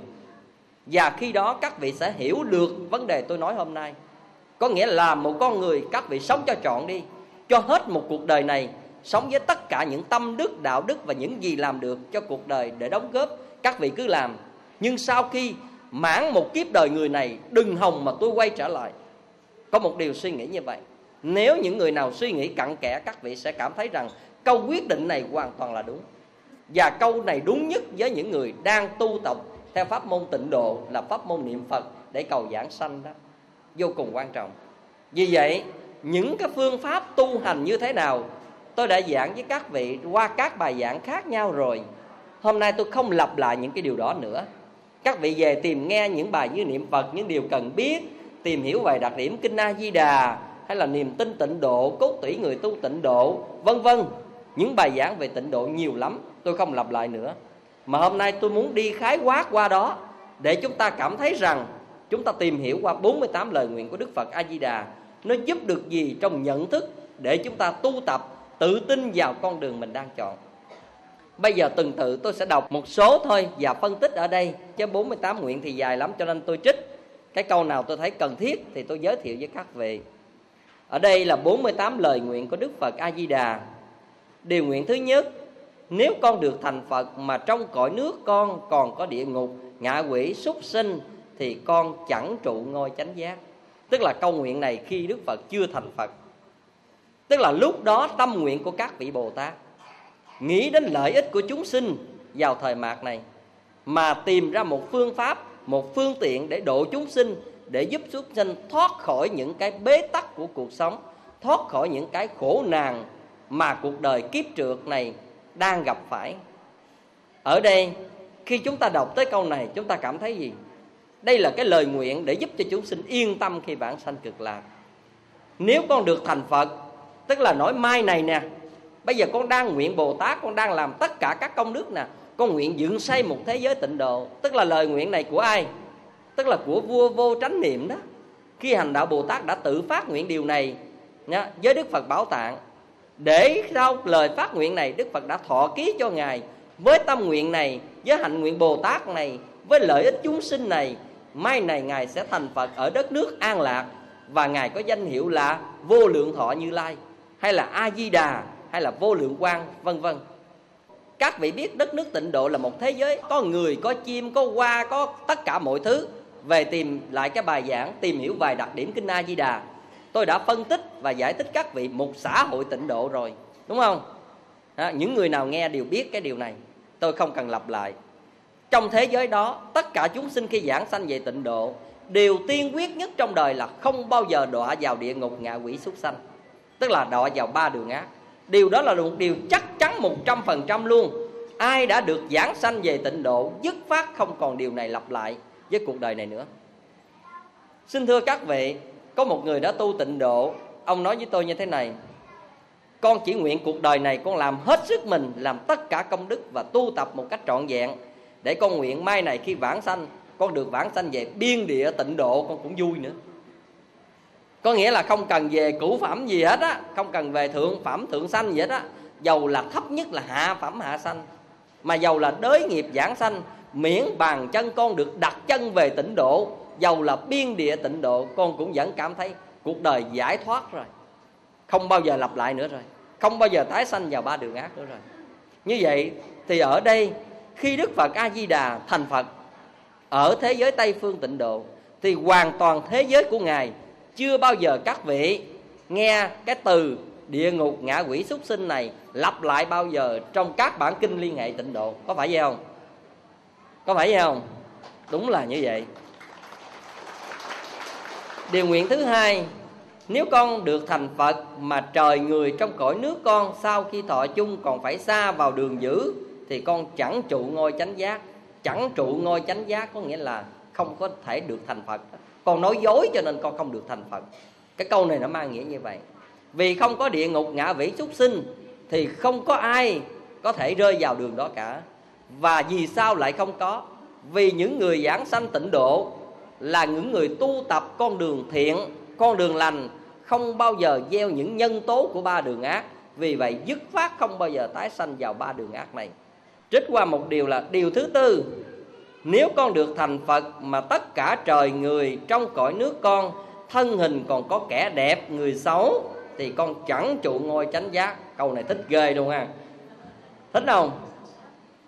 Và khi đó các vị sẽ hiểu được vấn đề tôi nói hôm nay. Có nghĩa là một con người các vị sống cho trọn đi, cho hết một cuộc đời này, sống với tất cả những tâm đức, đạo đức và những gì làm được cho cuộc đời để đóng góp. Các vị cứ làm. Nhưng sau khi mãn một kiếp đời người này, đừng hòng mà tôi quay trở lại. Có một điều suy nghĩ như vậy. Nếu những người nào suy nghĩ cặn kẽ, các vị sẽ cảm thấy rằng câu quyết định này hoàn toàn là đúng. Và câu này đúng nhất với những người đang tu tập theo pháp môn Tịnh Độ, là pháp môn niệm Phật để cầu giảng sanh đó. Vô cùng quan trọng. Vì vậy, những cái phương pháp tu hành như thế nào tôi đã giảng với các vị qua các bài giảng khác nhau rồi. Hôm nay tôi không lặp lại những cái điều đó nữa. Các vị về tìm nghe những bài như niệm Phật, những điều cần biết, tìm hiểu về đặc điểm Kinh A Di Đà, hay là niềm tin Tịnh Độ, cốt tủy người tu Tịnh Độ, vân vân. Những bài giảng về Tịnh Độ nhiều lắm, tôi không lặp lại nữa. Mà hôm nay tôi muốn đi khái quát qua đó, để chúng ta cảm thấy rằng chúng ta tìm hiểu qua 48 lời nguyện của Đức Phật A Di Đà, nó giúp được gì trong nhận thức để chúng ta tu tập, tự tin vào con đường mình đang chọn. Bây giờ tuần tự tôi sẽ đọc một số thôi và phân tích ở đây, chứ 48 nguyện thì dài lắm, cho nên tôi trích cái câu nào tôi thấy cần thiết thì tôi giới thiệu với các vị. Ở đây là 48 lời nguyện của Đức Phật A Di Đà. Điều nguyện thứ nhất: nếu con được thành Phật mà trong cõi nước con còn có địa ngục, ngạ quỷ, súc sinh, thì con chẳng trụ ngôi chánh giác. Tức là câu nguyện này khi Đức Phật chưa thành Phật. Tức là lúc đó tâm nguyện của các vị Bồ Tát nghĩ đến lợi ích của chúng sinh vào thời mạt này, mà tìm ra một phương pháp, một phương tiện để độ chúng sinh, để giúp chúng sinh thoát khỏi những cái bế tắc của cuộc sống, thoát khỏi những cái khổ nạn mà cuộc đời kiếp trượt này đang gặp phải. Ở đây khi chúng ta đọc tới câu này, chúng ta cảm thấy gì? Đây là cái lời nguyện để giúp cho chúng sinh yên tâm khi vãng sanh Cực Lạc. Nếu con được thành Phật, tức là nói mai này nè, bây giờ con đang nguyện Bồ Tát, con đang làm tất cả các công đức nè, con nguyện dựng xây một thế giới tịnh độ. Tức là lời nguyện này của ai? Tức là của vua Vô Chánh Niệm đó. Khi hành đạo Bồ Tát đã tự phát nguyện điều này nha, với Đức Phật Bảo Tạng. Để sau lời phát nguyện này, Đức Phật đã thọ ký cho Ngài, với tâm nguyện này, với hạnh nguyện Bồ Tát này, với lợi ích chúng sinh này, mai này Ngài sẽ thành Phật ở đất nước An Lạc, và Ngài có danh hiệu là Vô Lượng Thọ Như Lai, hay là A Di Đà, hay là Vô Lượng Quang, vân vân. Các vị biết đất nước Tịnh Độ là một thế giới có người, có chim, có hoa, có tất cả mọi thứ. Về tìm lại cái bài giảng, tìm hiểu vài đặc điểm Kinh A Di Đà, tôi đã phân tích và giải thích các vị một xã hội tịnh độ rồi, đúng không? Những người nào nghe đều biết cái điều này, tôi không cần lặp lại. Trong thế giới đó, tất cả chúng sinh khi giảng sanh về tịnh độ, điều tiên quyết nhất trong đời là không bao giờ đọa vào địa ngục, ngạ quỷ, súc sanh. Tức là đọa vào ba đường ác. Điều đó là một điều chắc chắn 100% luôn. Ai đã được giảng sanh về tịnh độ, dứt phát không còn điều này lặp lại với cuộc đời này nữa. Xin thưa các vị, có một người đã tu tịnh độ, ông nói với tôi như thế này: con chỉ nguyện cuộc đời này con làm hết sức mình, làm tất cả công đức và tu tập một cách trọn vẹn, để con nguyện mai này khi vãng sanh, con được vãng sanh về biên địa tịnh độ, con cũng vui nữa. Có nghĩa là không cần về cửu phẩm gì hết á, không cần về thượng phẩm thượng sanh gì hết á, dầu là thấp nhất là hạ phẩm hạ sanh, mà dầu là đới nghiệp giảng sanh, miễn bàn chân con được đặt chân về tịnh độ, dầu là biên địa tịnh độ, con cũng vẫn cảm thấy cuộc đời giải thoát rồi, không bao giờ lặp lại nữa rồi, không bao giờ tái sanh vào ba đường ác nữa rồi. Như vậy thì ở đây khi Đức Phật A Di Đà thành Phật ở thế giới Tây phương tịnh độ, thì hoàn toàn thế giới của Ngài chưa bao giờ các vị nghe cái từ địa ngục, ngạ quỷ, súc sinh này lặp lại bao giờ trong các bản kinh liên hệ tịnh độ. Có phải vậy không? Có phải vậy không? Đúng là như vậy. Điều nguyện thứ hai: nếu con được thành Phật mà trời người trong cõi nước con sau khi thọ chung còn phải xa vào đường dữ, thì con chẳng trụ ngôi chánh giác. Chẳng trụ ngôi chánh giác có nghĩa là không có thể được thành Phật. Con nói dối cho nên con không được thành Phật. Cái câu này nó mang nghĩa như vậy. Vì không có địa ngục, ngạ quỷ, súc sinh thì không có ai có thể rơi vào đường đó cả. Và vì sao lại không có? Vì những người giảng sanh tịnh độ là những người tu tập con đường thiện, con đường lành, không bao giờ gieo những nhân tố của ba đường ác. Vì vậy dứt phát không bao giờ tái sanh vào ba đường ác này. Trích qua một điều là điều thứ tư: nếu con được thành Phật mà tất cả trời người trong cõi nước con thân hình còn có kẻ đẹp người xấu, thì con chẳng trụ ngôi chánh giác. Câu này thích ghê luôn ha. Thích không?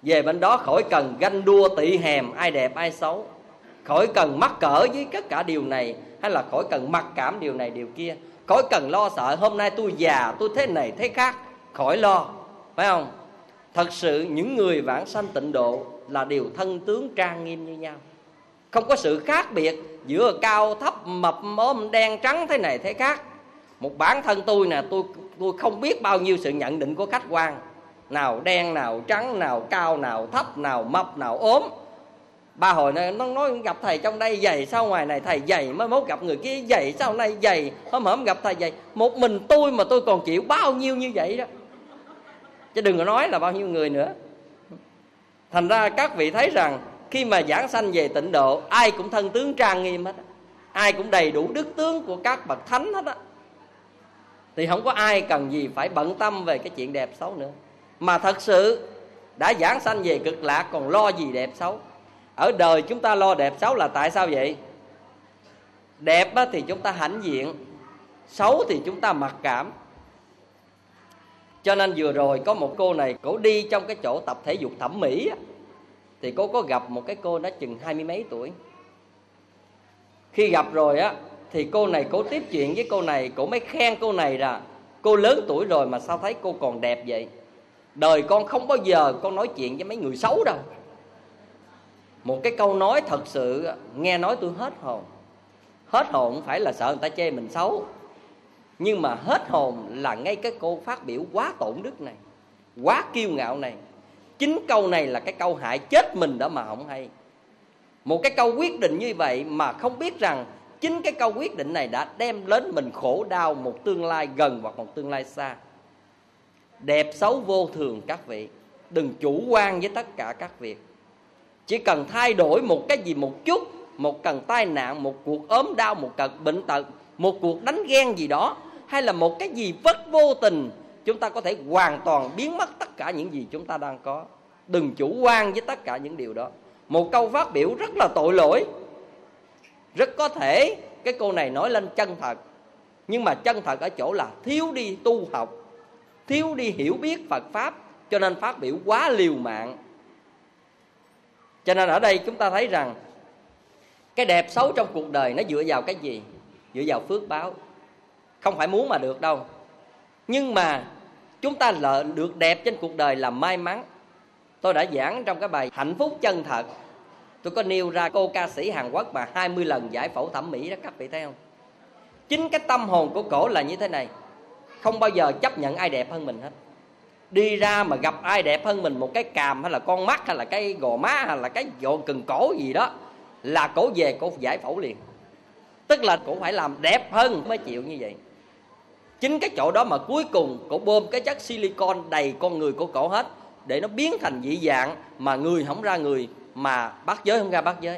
Về bên đó khỏi cần ganh đua tị hèm ai đẹp ai xấu, khỏi cần mắc cỡ với tất cả điều này, hay là khỏi cần mặc cảm điều này điều kia, khỏi cần lo sợ hôm nay tôi già tôi thế này thế khác, khỏi lo, phải không? Thật sự những người vãng sanh tịnh độ là đều thân tướng trang nghiêm như nhau, không có sự khác biệt giữa cao thấp, mập ốm, đen trắng thế này thế khác. Một bản thân tôi nè, tôi không biết bao nhiêu sự nhận định của khách quan, nào đen nào trắng, nào cao nào thấp, nào mập nào ốm. Ba hồi này nó nói gặp thầy trong đây dày, sao ngoài này thầy dày, mới mốt gặp người kia dày, sao nay dày, hôm gặp thầy dày. Một mình tôi mà tôi còn chịu bao nhiêu như vậy đó, chứ đừng có nói là bao nhiêu người nữa. Thành ra các vị thấy rằng khi mà giảng sanh về tịnh độ, ai cũng thân tướng trang nghiêm hết, ai cũng đầy đủ đức tướng của các bậc thánh hết á, thì không có ai cần gì phải bận tâm về cái chuyện đẹp xấu nữa. Mà thật sự đã giảng sanh về cực lạc còn lo gì đẹp xấu. Ở đời chúng ta lo đẹp xấu là tại sao vậy? Đẹp thì chúng ta hãnh diện, xấu thì chúng ta mặc cảm. Cho nên vừa rồi có một cô này, cổ đi trong cái chỗ tập thể dục thẩm mỹ á, thì cô có gặp một cái cô đó chừng 20 mấy tuổi. Khi gặp rồi á, thì cô này cổ tiếp chuyện với cô này, cổ mới khen cô này là cô lớn tuổi rồi mà sao thấy cô còn đẹp vậy. Đời con không bao giờ con nói chuyện với mấy người xấu đâu. Một cái câu nói thật sự nghe nói tôi hết hồn. Hết hồn không phải là sợ người ta chê mình xấu, nhưng mà hết hồn là ngay cái cô phát biểu quá tổn đức này, quá kiêu ngạo này. Chính câu này là cái câu hại chết mình đó mà không hay. Một cái câu quyết định như vậy mà không biết rằng chính cái câu quyết định này đã đem đến mình khổ đau một tương lai gần hoặc một tương lai xa. Đẹp xấu vô thường các vị, đừng chủ quan với tất cả các việc. Chỉ cần thay đổi một cái gì một chút, một cần tai nạn, một cuộc ốm đau, một cận bệnh tật, một cuộc đánh ghen gì đó, hay là một cái gì vất vô tình, chúng ta có thể hoàn toàn biến mất tất cả những gì chúng ta đang có. Đừng chủ quan với tất cả những điều đó. Một câu phát biểu rất là tội lỗi, rất có thể cái cô này nói lên chân thật, nhưng mà chân thật ở chỗ là thiếu đi tu học, thiếu đi hiểu biết Phật Pháp, cho nên phát biểu quá liều mạng. Cho nên ở đây chúng ta thấy rằng cái đẹp xấu trong cuộc đời nó dựa vào cái gì? Dựa vào phước báo. Không phải muốn mà được đâu. Nhưng mà chúng ta được đẹp trên cuộc đời là may mắn. Tôi đã giảng trong cái bài Hạnh phúc chân thật, tôi có nêu ra cô ca sĩ Hàn Quốc mà 20 lần giải phẫu thẩm mỹ đó, các vị thấy không? Chính cái tâm hồn của cổ là như thế này, không bao giờ chấp nhận ai đẹp hơn mình hết. Đi ra mà gặp ai đẹp hơn mình một cái càm, hay là con mắt, hay là cái gò má, hay là cái vò cần cổ gì đó, là cổ về cổ giải phẫu liền. Tức là cổ phải làm đẹp hơn mới chịu như vậy. Chính cái chỗ đó mà cuối cùng cổ bơm cái chất silicon đầy con người của cổ hết, để nó biến thành dị dạng, mà người không ra người, mà bắt giới không ra bắt giới.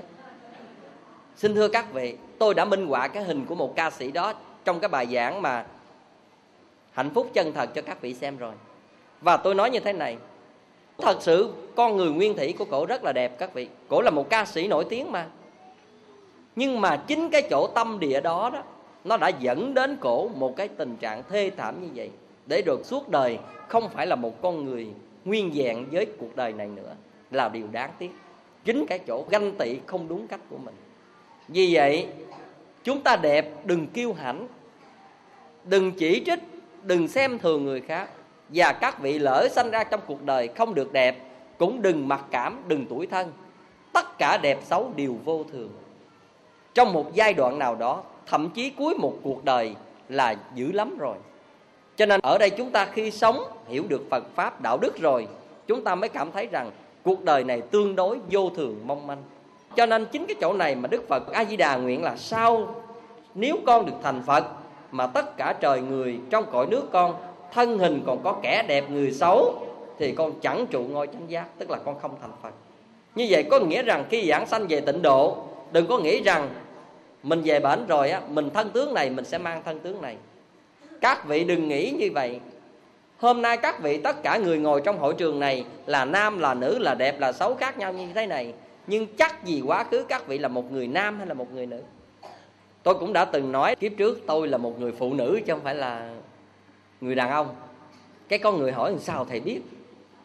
Xin thưa các vị, tôi đã minh họa cái hình của một ca sĩ đó trong cái bài giảng mà Hạnh phúc chân thật cho các vị xem rồi. Và tôi nói như thế này, thật sự con người nguyên thủy của cổ rất là đẹp các vị. Cổ là một ca sĩ nổi tiếng mà. Nhưng mà chính cái chỗ tâm địa đó đó, nó đã dẫn đến cổ một cái tình trạng thê thảm như vậy, để rồi suốt đời không phải là một con người nguyên vẹn với cuộc đời này nữa, là điều đáng tiếc. Chính cái chỗ ganh tị không đúng cách của mình. Vì vậy chúng ta đẹp đừng kiêu hãnh, đừng chỉ trích, đừng xem thường người khác. Và các vị lỡ sanh ra trong cuộc đời không được đẹp, cũng đừng mặc cảm, đừng tủi thân. Tất cả đẹp xấu đều vô thường. Trong một giai đoạn nào đó, thậm chí cuối một cuộc đời là dữ lắm rồi. Cho nên ở đây chúng ta khi sống hiểu được Phật Pháp đạo đức rồi, chúng ta mới cảm thấy rằng cuộc đời này tương đối vô thường mong manh. Cho nên chính cái chỗ này mà Đức Phật A Di Đà nguyện là sau nếu con được thành Phật, mà tất cả trời người trong cõi nước con thân hình còn có kẻ đẹp người xấu, thì con chẳng trụ ngôi chánh giác, tức là con không thành Phật. Như vậy có nghĩa rằng khi giảng sanh về tịnh độ, đừng có nghĩ rằng mình về bển rồi á, mình thân tướng này mình sẽ mang thân tướng này. Các vị đừng nghĩ như vậy. Hôm nay các vị tất cả người ngồi trong hội trường này là nam là nữ, là đẹp là xấu khác nhau như thế này, nhưng chắc gì quá khứ các vị là một người nam hay là một người nữ. Tôi cũng đã từng nói kiếp trước tôi là một người phụ nữ chứ không phải là người đàn ông. Cái con người hỏi làm sao thầy biết?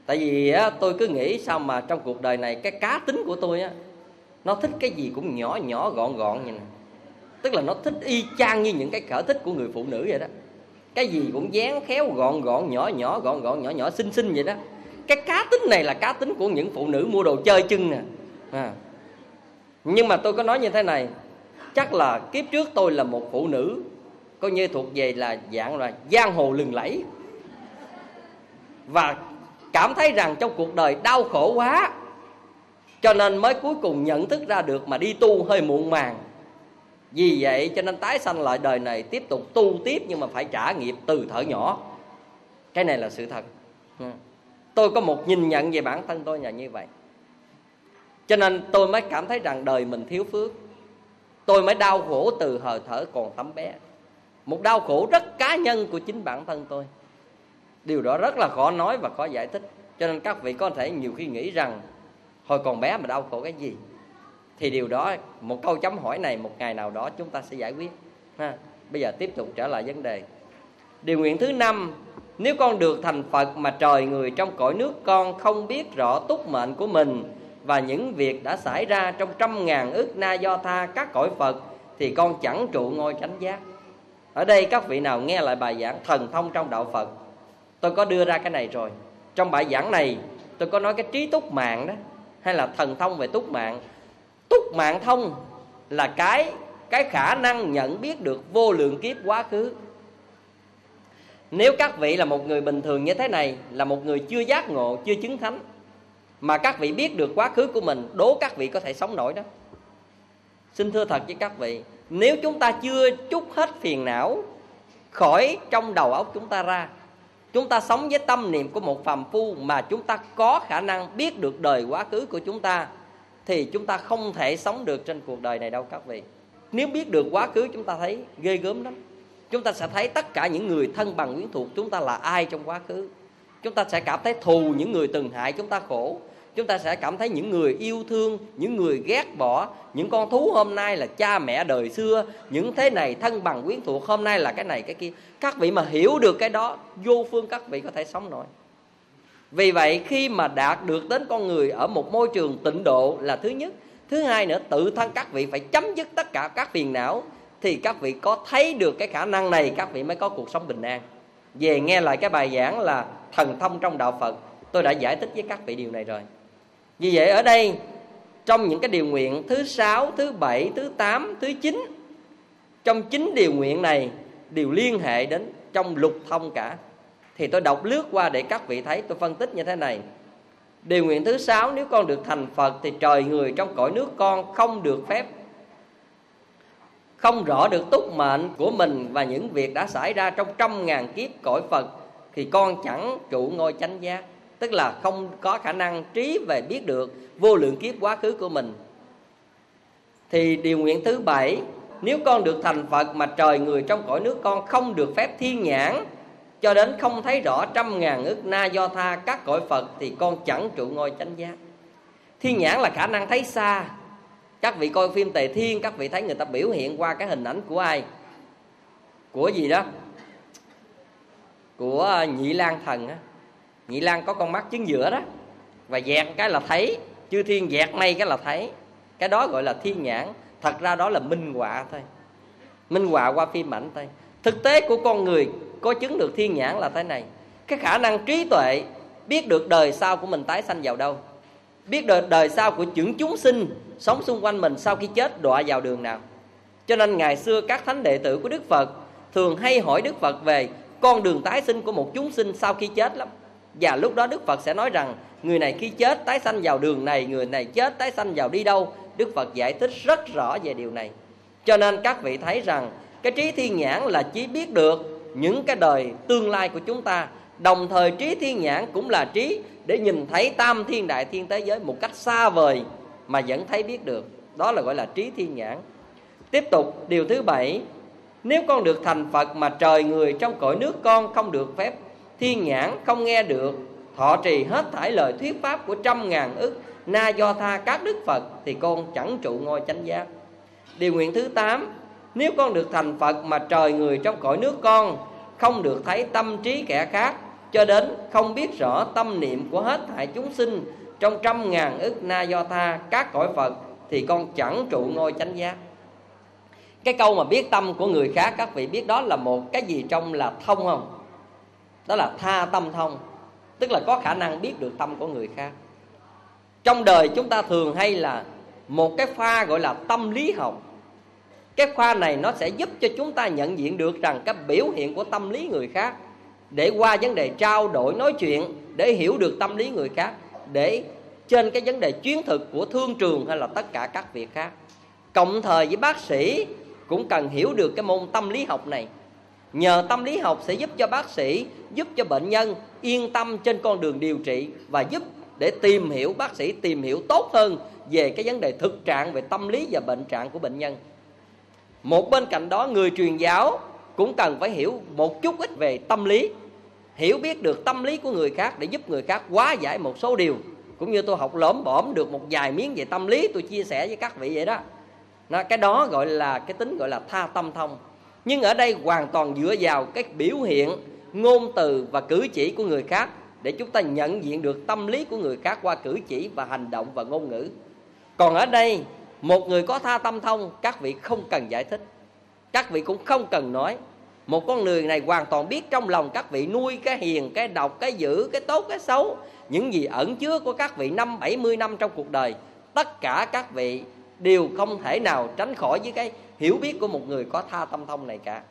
Tại vì á, tôi cứ nghĩ sao mà trong cuộc đời này cái cá tính của tôi á, nó thích cái gì cũng nhỏ nhỏ gọn gọn như này. Tức là nó thích y chang như những cái sở thích của người phụ nữ vậy đó. Cái gì cũng dáng khéo gọn gọn nhỏ nhỏ gọn gọn nhỏ nhỏ xinh xinh vậy đó. Cái cá tính này là cá tính của những phụ nữ mua đồ chơi chưng nè. Nhưng mà tôi có nói như thế này, chắc là kiếp trước tôi là một phụ nữ coi như thuộc về là dạng là giang hồ lừng lẫy, và cảm thấy rằng trong cuộc đời đau khổ quá, cho nên mới cuối cùng nhận thức ra được mà đi tu hơi muộn màng. Vì vậy cho nên tái sanh lại đời này tiếp tục tu tiếp, nhưng mà phải trả nghiệp từ thuở nhỏ. Cái này là sự thật. Tôi có một nhìn nhận về bản thân tôi là như vậy. Cho nên tôi mới cảm thấy rằng đời mình thiếu phước. Tôi mới đau khổ từ hờ thở còn tấm bé. Một đau khổ rất cá nhân của chính bản thân tôi. Điều đó rất là khó nói và khó giải thích. Cho nên các vị có thể nhiều khi nghĩ rằng hồi còn bé mà đau khổ cái gì, thì điều đó, một câu chấm hỏi này một ngày nào đó chúng ta sẽ giải quyết ha. Bây giờ tiếp tục trở lại vấn đề. Điều nguyện thứ 5: nếu con được thành Phật mà trời người trong cõi nước con không biết rõ túc mệnh của mình và những việc đã xảy ra trong 100.000 ức na do tha các cõi Phật, thì con chẳng trụ ngôi chánh giác. Ở đây các vị nào nghe lại bài giảng thần thông trong đạo Phật, tôi có đưa ra cái này rồi. Trong bài giảng này tôi có nói cái trí túc mạng đó, hay là thần thông về túc mạng. Túc mạng thông là cái khả năng nhận biết được vô lượng kiếp quá khứ. Nếu các vị là một người bình thường như thế này, là một người chưa giác ngộ, chưa chứng thánh, mà các vị biết được quá khứ của mình, đố các vị có thể sống nổi đó. Xin thưa thật với các vị, nếu chúng ta chưa trút hết phiền não khỏi trong đầu óc chúng ta ra, chúng ta sống với tâm niệm của một phàm phu, mà chúng ta có khả năng biết được đời quá khứ của chúng ta, thì chúng ta không thể sống được trên cuộc đời này đâu các vị. Nếu biết được quá khứ, chúng ta thấy ghê gớm lắm. Chúng ta sẽ thấy tất cả những người thân bằng quyến thuộc chúng ta là ai trong quá khứ. Chúng ta sẽ cảm thấy thù những người từng hại chúng ta khổ. Chúng ta sẽ cảm thấy những người yêu thương, những người ghét bỏ. Những con thú hôm nay là cha mẹ đời xưa. Những thế này thân bằng quyến thuộc hôm nay là cái này cái kia. Các vị mà hiểu được cái đó, vô phương các vị có thể sống nổi. Vì vậy khi mà đạt được đến con người ở một môi trường tịnh độ là thứ nhất. Thứ hai nữa, tự thân các vị phải chấm dứt tất cả các phiền não, thì các vị có thấy được cái khả năng này, các vị mới có cuộc sống bình an. Về nghe lại cái bài giảng là thần thông trong đạo Phật, tôi đã giải thích với các vị điều này rồi. Vì vậy ở đây, trong những cái điều nguyện thứ 6, thứ 7, thứ 8, thứ 9, trong 9 điều nguyện này đều liên hệ đến trong lục thông cả. Thì tôi đọc lướt qua để các vị thấy, tôi phân tích như thế này. Điều nguyện thứ 6: nếu con được thành Phật thì trời người trong cõi nước con không được phép, không rõ được túc mệnh của mình và những việc đã xảy ra trong 100.000 kiếp cõi Phật, thì con chẳng trụ ngôi chánh giác. Tức là không có khả năng trí về biết được vô lượng kiếp quá khứ của mình. Thì điều nguyện thứ 7: nếu con được thành Phật mà trời người trong cõi nước con không được phép thiên nhãn cho đến không thấy rõ 100.000 ức na do tha các cõi Phật, thì con chẳng trụ ngôi chánh giác. Thiên nhãn là khả năng thấy xa. Các vị coi phim Tề Thiên, các vị thấy người ta biểu hiện qua cái hình ảnh của ai? Của gì đó? Của Nhị Lang Thần á. Nhị Lang có con mắt chính giữa đó, và dẹt cái là thấy. Chư thiên dẹt ngay cái là thấy. Cái đó gọi là thiên nhãn. Thật ra đó là minh họa thôi, minh họa qua phim ảnh thôi. Thực tế của con người có chứng được thiên nhãn là thế này: cái khả năng trí tuệ biết được đời sau của mình tái sanh vào đâu, biết được đời sau của những chúng sinh sống xung quanh mình sau khi chết đọa vào đường nào. Cho nên ngày xưa các thánh đệ tử của Đức Phật thường hay hỏi Đức Phật về con đường tái sinh của một chúng sinh sau khi chết lắm. Và lúc đó Đức Phật sẽ nói rằng người này khi chết tái sanh vào đường này, người này chết tái sanh vào đi đâu. Đức Phật giải thích rất rõ về điều này. Cho nên các vị thấy rằng cái trí thiên nhãn là chỉ biết được những cái đời tương lai của chúng ta. Đồng thời trí thiên nhãn cũng là trí để nhìn thấy tam thiên đại thiên thế giới một cách xa vời mà vẫn thấy biết được. Đó là gọi là trí thiên nhãn. Tiếp tục điều thứ 7: nếu con được thành Phật mà trời người trong cõi nước con không được phép thiên nhãn, không nghe được, thọ trì hết thảy lời thuyết pháp của 100.000 ức na do tha các đức Phật, thì con chẳng trụ ngôi chánh giác. Điều nguyện thứ 8: nếu con được thành Phật mà trời người trong cõi nước con không được thấy tâm trí kẻ khác cho đến không biết rõ tâm niệm của hết thảy chúng sinh trong 100.000 ức na do tha các cõi Phật, thì con chẳng trụ ngôi chánh giác. Cái câu mà biết tâm của người khác, các vị biết đó là một cái gì trong là thông không? Đó là tha tâm thông, tức là có khả năng biết được tâm của người khác. Trong đời chúng ta thường hay là một cái khoa gọi là tâm lý học. Cái khoa này nó sẽ giúp cho chúng ta nhận diện được rằng cái biểu hiện của tâm lý người khác, để qua vấn đề trao đổi nói chuyện, để hiểu được tâm lý người khác, để trên cái vấn đề chuyến thực của thương trường hay là tất cả các việc khác. Cộng thời với bác sĩ cũng cần hiểu được cái môn tâm lý học này. Nhờ tâm lý học sẽ giúp cho bác sĩ, giúp cho bệnh nhân yên tâm trên con đường điều trị, và giúp để tìm hiểu, bác sĩ tìm hiểu tốt hơn về cái vấn đề thực trạng về tâm lý và bệnh trạng của bệnh nhân. Một bên cạnh đó, người truyền giáo cũng cần phải hiểu một chút ít về tâm lý, hiểu biết được tâm lý của người khác để giúp người khác hóa giải một số điều. Cũng như tôi học lỏm bỏm được một vài miếng về tâm lý, tôi chia sẻ với các vị vậy đó. Cái đó gọi là cái tính gọi là tha tâm thông. Nhưng ở đây hoàn toàn dựa vào cái biểu hiện, ngôn từ và cử chỉ của người khác, để chúng ta nhận diện được tâm lý của người khác qua cử chỉ và hành động và ngôn ngữ. Còn ở đây, một người có tha tâm thông, các vị không cần giải thích, các vị cũng không cần nói. Một con người này hoàn toàn biết trong lòng các vị nuôi cái hiền, cái độc, cái dữ, cái tốt, cái xấu, những gì ẩn chứa của các vị 70 năm trong cuộc đời. Tất cả các vị đều không thể nào tránh khỏi với cái hiểu biết của một người có tha tâm thông này cả.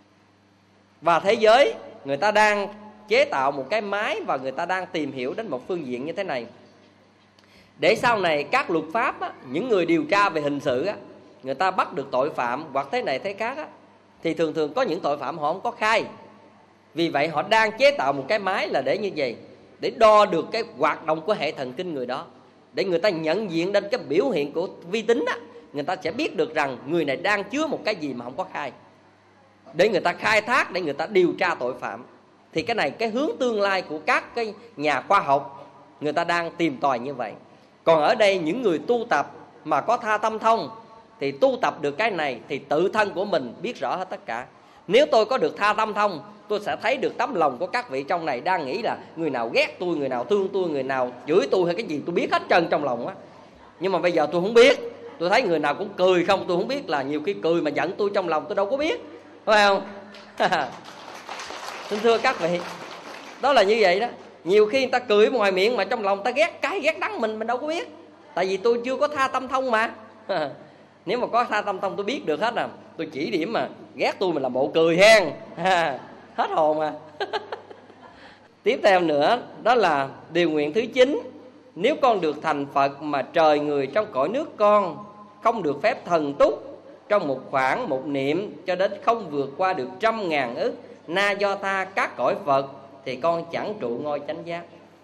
Và thế giới người ta đang chế tạo một cái máy, và người ta đang tìm hiểu đến một phương diện như thế này, để sau này các luật pháp á, những người điều tra về hình sự á, người ta bắt được tội phạm hoặc thế này thế khác á, thì thường có những tội phạm họ không có khai. Vì vậy họ đang chế tạo một cái máy là để như vậy, để đo được cái hoạt động của hệ thần kinh người đó, để người ta nhận diện đến cái biểu hiện của vi tính á, người ta sẽ biết được rằng người này đang chứa một cái gì mà không có khai, để người ta khai thác, để người ta điều tra tội phạm. Thì cái này, cái hướng tương lai của các cái nhà khoa học, người ta đang tìm tòi như vậy. Còn ở đây những người tu tập mà có tha tâm thông, thì tu tập được cái này thì tự thân của mình biết rõ hết tất cả. Nếu tôi có được tha tâm thông, tôi sẽ thấy được tấm lòng của các vị trong này đang nghĩ là người nào ghét tôi, người nào thương tôi, người nào chửi tôi hay cái gì, tôi biết hết trơn trong lòng á. Nhưng mà bây giờ tôi không biết, tôi thấy người nào cũng cười không, tôi không biết là nhiều khi cười mà giận tôi trong lòng tôi đâu có biết, phải không? Xin thưa các vị, đó là như vậy đó. Nhiều khi người ta cười ngoài miệng mà trong lòng người ta ghét cái ghét đắng mình đâu có biết. Tại vì tôi chưa có tha tâm thông mà. Nếu mà có tha tâm thông tôi biết được hết à. Tôi chỉ điểm mà ghét tôi mình làm bộ cười hen. Hết hồn à. Tiếp theo nữa, đó là điều nguyện thứ 9. Nếu con được thành Phật mà trời người trong cõi nước con không được phép thần túc trong một khoảng một niệm, cho đến không vượt qua được 100.000 ức na do tha các cõi Phật, thì con chẳng trụ ngôi chánh giác.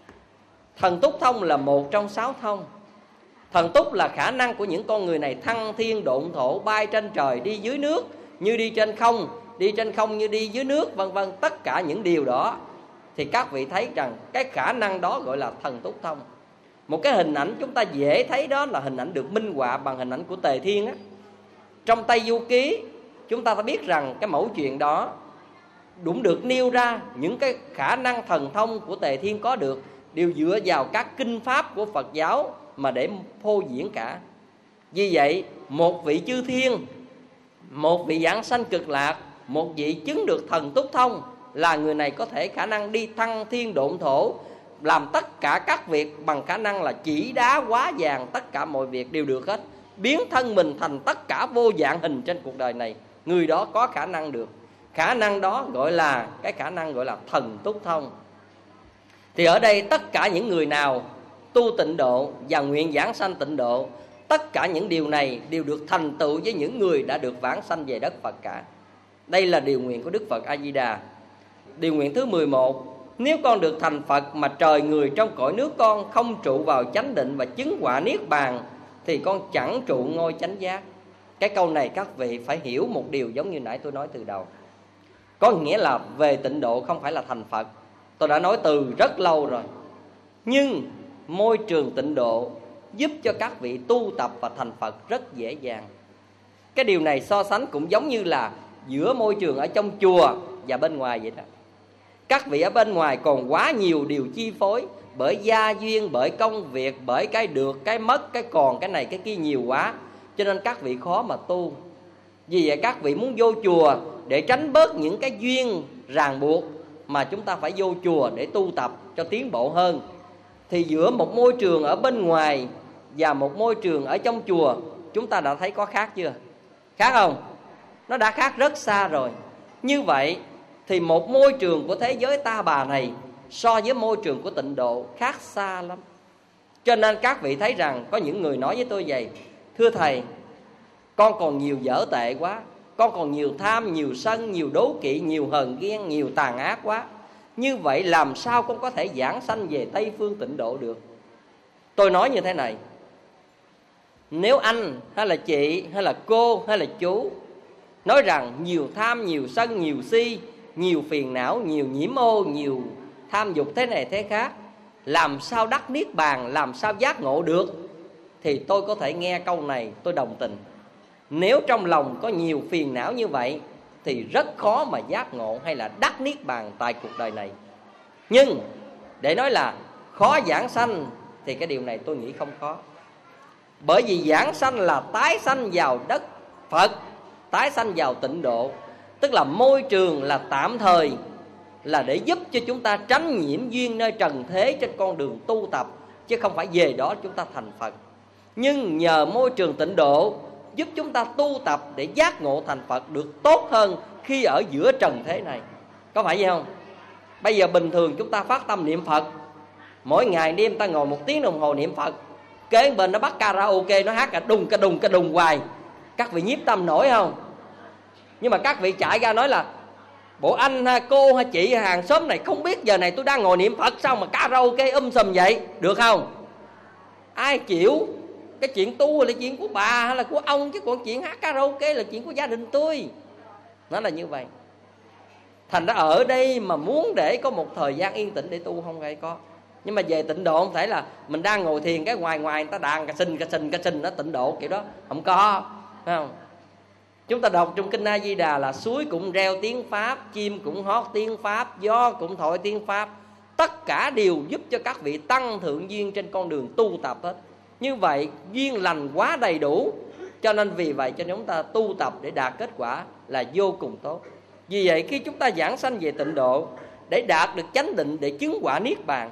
Thần túc thông là một trong 6 thông. Thần túc là khả năng của những con người này thăng thiên độn thổ, bay trên trời, đi dưới nước như đi trên không, đi trên không như đi dưới nước, vân vân. Tất cả những điều đó thì các vị thấy rằng cái khả năng đó gọi là thần túc thông. Một cái hình ảnh chúng ta dễ thấy đó là hình ảnh được minh họa bằng hình ảnh của Tề Thiên á. Trong Tây Du Ký chúng ta phải biết rằng cái mẫu chuyện đó đúng được nêu ra những cái khả năng thần thông của Tề Thiên có được đều dựa vào các kinh pháp của Phật giáo mà để phô diễn cả. Vì vậy, một vị chư thiên, một vị giảng sanh cực lạc, một vị chứng được thần túc thông là người này có thể khả năng đi thăng thiên độn thổ, làm tất cả các việc bằng khả năng là chỉ đá hóa vàng, tất cả mọi việc đều được hết, biến thân mình thành tất cả vô dạng hình trên cuộc đời này. Người đó có khả năng được. Khả năng đó gọi là cái khả năng gọi là thần túc thông. Thì ở đây tất cả những người nào tu tịnh độ và nguyện giảng sanh tịnh độ, tất cả những điều này đều được thành tựu với những người đã được vãng sanh về đất Phật cả. Đây là điều nguyện của Đức Phật A Di Đà. Điều nguyện thứ 11. Nếu con được thành Phật mà trời người trong cõi nước con không trụ vào chánh định và chứng quả niết bàn, thì con chẳng trụ ngôi chánh giác. Cái câu này các vị phải hiểu một điều giống như nãy tôi nói từ đầu. Có nghĩa là về tịnh độ không phải là thành Phật. Tôi đã nói từ rất lâu rồi. Nhưng môi trường tịnh độ giúp cho các vị tu tập và thành Phật rất dễ dàng. Cái điều này so sánh cũng giống như là giữa môi trường ở trong chùa và bên ngoài vậy đó. Các vị ở bên ngoài còn quá nhiều điều chi phối, bởi gia duyên, bởi công việc, bởi cái được, cái mất, cái còn, cái này, cái kia nhiều quá, cho nên các vị khó mà tu. Vì vậy các vị muốn vô chùa để tránh bớt những cái duyên ràng buộc, mà chúng ta phải vô chùa để tu tập cho tiến bộ hơn. Thì giữa một môi trường ở bên ngoài và một môi trường ở trong chùa, chúng ta đã thấy có khác chưa? Khác không? Nó đã khác rất xa rồi. Như vậy thì một môi trường của thế giới ta bà này so với môi trường của tịnh độ khác xa lắm. Cho nên các vị thấy rằng có những người nói với tôi vậy: thưa thầy, con còn nhiều dở tệ quá, con còn nhiều tham, nhiều sân, nhiều đố kỵ, nhiều hờn ghen, nhiều tàn ác quá. Như vậy làm sao con có thể giảng sanh về Tây Phương tịnh độ được? Tôi nói như thế này: nếu anh hay là chị hay là cô hay là chú nói rằng nhiều tham, nhiều sân, nhiều si, nhiều phiền não, nhiều nhiễm ô, nhiều tham dục thế này thế khác, làm sao đắc niết bàn, làm sao giác ngộ được, thì tôi có thể nghe câu này tôi đồng tình. Nếu trong lòng có nhiều phiền não như vậy thì rất khó mà giác ngộ hay là đắc niết bàn tại cuộc đời này. Nhưng để nói là khó giảng sanh thì cái điều này tôi nghĩ không khó. Bởi vì giảng sanh là tái sanh vào đất Phật, tái sanh vào tịnh độ. Tức là môi trường là tạm thời, là để giúp cho chúng ta tránh nhiễm duyên nơi trần thế trên con đường tu tập, chứ không phải về đó chúng ta thành Phật. Nhưng nhờ môi trường tịnh độ giúp chúng ta tu tập để giác ngộ thành Phật được tốt hơn khi ở giữa trần thế này. Có phải vậy không? Bây giờ bình thường chúng ta phát tâm niệm Phật, mỗi ngày đêm ta ngồi 1 tiếng đồng hồ niệm Phật, kế bên nó bắt karaoke, nó hát cả đùng hoài. Các vị nhiếp tâm nổi không? Nhưng mà các vị chạy ra nói là: bộ anh ha, cô hay chị hay hàng xóm này không biết giờ này tôi đang ngồi niệm Phật, sao mà karaoke sùm vậy? Được không? Ai chịu? Cái chuyện tu là chuyện của bà hay là của ông, chứ còn chuyện hát karaoke là chuyện của gia đình tôi. Nó là như vậy. Thành ra ở đây mà muốn để có một thời gian yên tĩnh để tu không phải có. Nhưng mà về tịnh độ không thể là mình đang ngồi thiền cái ngoài người ta đàn cà xình nó tịnh độ kiểu đó. Không có, phải không? Chúng ta đọc trong Kinh A Di Đà là suối cũng reo tiếng Pháp, chim cũng hót tiếng Pháp, gió cũng thổi tiếng Pháp. Tất cả đều giúp cho các vị tăng thượng duyên trên con đường tu tập hết. Như vậy duyên lành quá đầy đủ, cho nên vì vậy cho chúng ta tu tập để đạt kết quả là vô cùng tốt. Vì vậy khi chúng ta giảng sanh về tịnh độ để đạt được chánh định, để chứng quả niết bàn,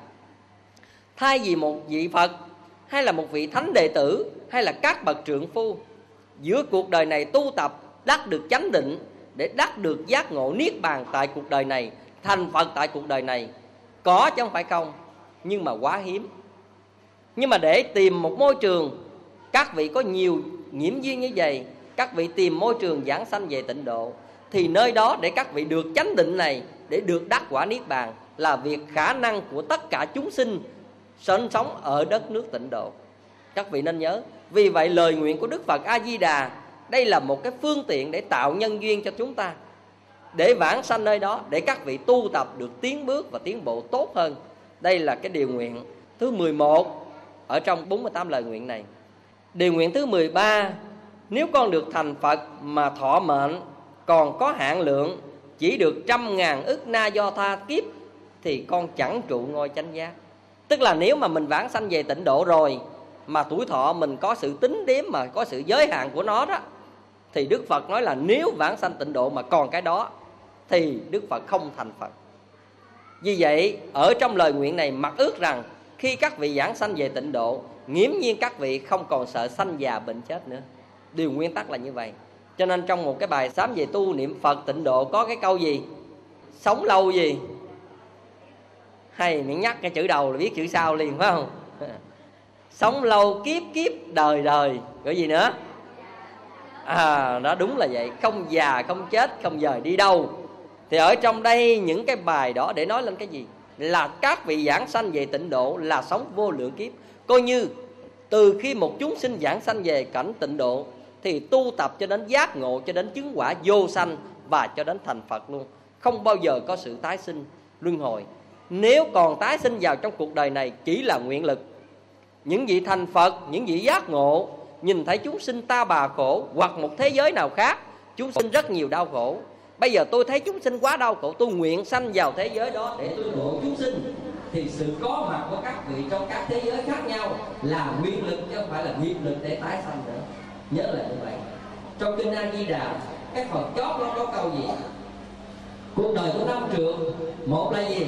thay vì một vị Phật hay là một vị thánh đệ tử hay là các bậc trượng phu giữa cuộc đời này tu tập đắc được chánh định để đắc được giác ngộ niết bàn tại cuộc đời này, thành Phật tại cuộc đời này, có chứ không phải không, nhưng mà quá hiếm. Nhưng mà để tìm một môi trường các vị có nhiều nhiễm duyên như vậy, các vị tìm môi trường giảng sanh về tịnh độ, thì nơi đó để các vị được chánh định này, để được đắc quả niết bàn là việc khả năng của tất cả chúng sinh sinh sống ở đất nước tịnh độ. Các vị nên nhớ. Vì vậy lời nguyện của Đức Phật A Di Đà, đây là một cái phương tiện để tạo nhân duyên cho chúng ta, để vãng sanh nơi đó, để các vị tu tập được tiến bước và tiến bộ tốt hơn. Đây là cái điều nguyện thứ 11 ở trong 48 lời nguyện này. Điều nguyện thứ 13: nếu con được thành Phật mà thọ mệnh còn có hạn lượng, chỉ được 100.000 ức na do tha kiếp, thì con chẳng trụ ngôi chánh giác. Tức là nếu mà mình vãng sanh về tịnh độ rồi mà tuổi thọ mình có sự tính đếm, mà có sự giới hạn của nó đó, thì Đức Phật nói là nếu vãng sanh tịnh độ mà còn cái đó thì Đức Phật không thành Phật. Vì vậy ở trong lời nguyện này mặc ước rằng khi các vị giảng sanh về tịnh độ, nghiễm nhiên các vị không còn sợ sanh già bệnh chết nữa. Điều nguyên tắc là như vậy. Cho nên trong một cái bài sám về tu niệm Phật tịnh độ có cái câu gì? Sống lâu gì? Hay miệng nhắc cái chữ đầu là biết chữ sau liền, phải không? Sống lâu kiếp kiếp đời đời. Cái gì nữa? Nó đúng là vậy. Không già, không chết, không dời đi đâu. Thì ở trong đây những cái bài đó để nói lên cái gì? Là các vị giảng sanh về tịnh độ là sống vô lượng kiếp. Coi như từ khi một chúng sinh giảng sanh về cảnh tịnh độ thì tu tập cho đến giác ngộ, cho đến chứng quả vô sanh và cho đến thành Phật luôn. Không bao giờ có sự tái sinh luân hồi. Nếu còn tái sinh vào trong cuộc đời này chỉ là nguyện lực. Những vị thành Phật, những vị giác ngộ nhìn thấy chúng sinh ta bà khổ, hoặc một thế giới nào khác chúng sinh rất nhiều đau khổ, bây giờ tôi thấy chúng sinh quá đau khổ, tôi nguyện sanh vào thế giới đó để tôi độ chúng sinh, thì sự có mặt của các vị trong các thế giới khác nhau là nguyên lực chứ không phải là nghiệp lực để tái sanh nữa. Nhớ là như vậy. Trong kinh A Di Đà, cái phần chót nó có câu gì? Cuộc đời của năm trượt, một là gì?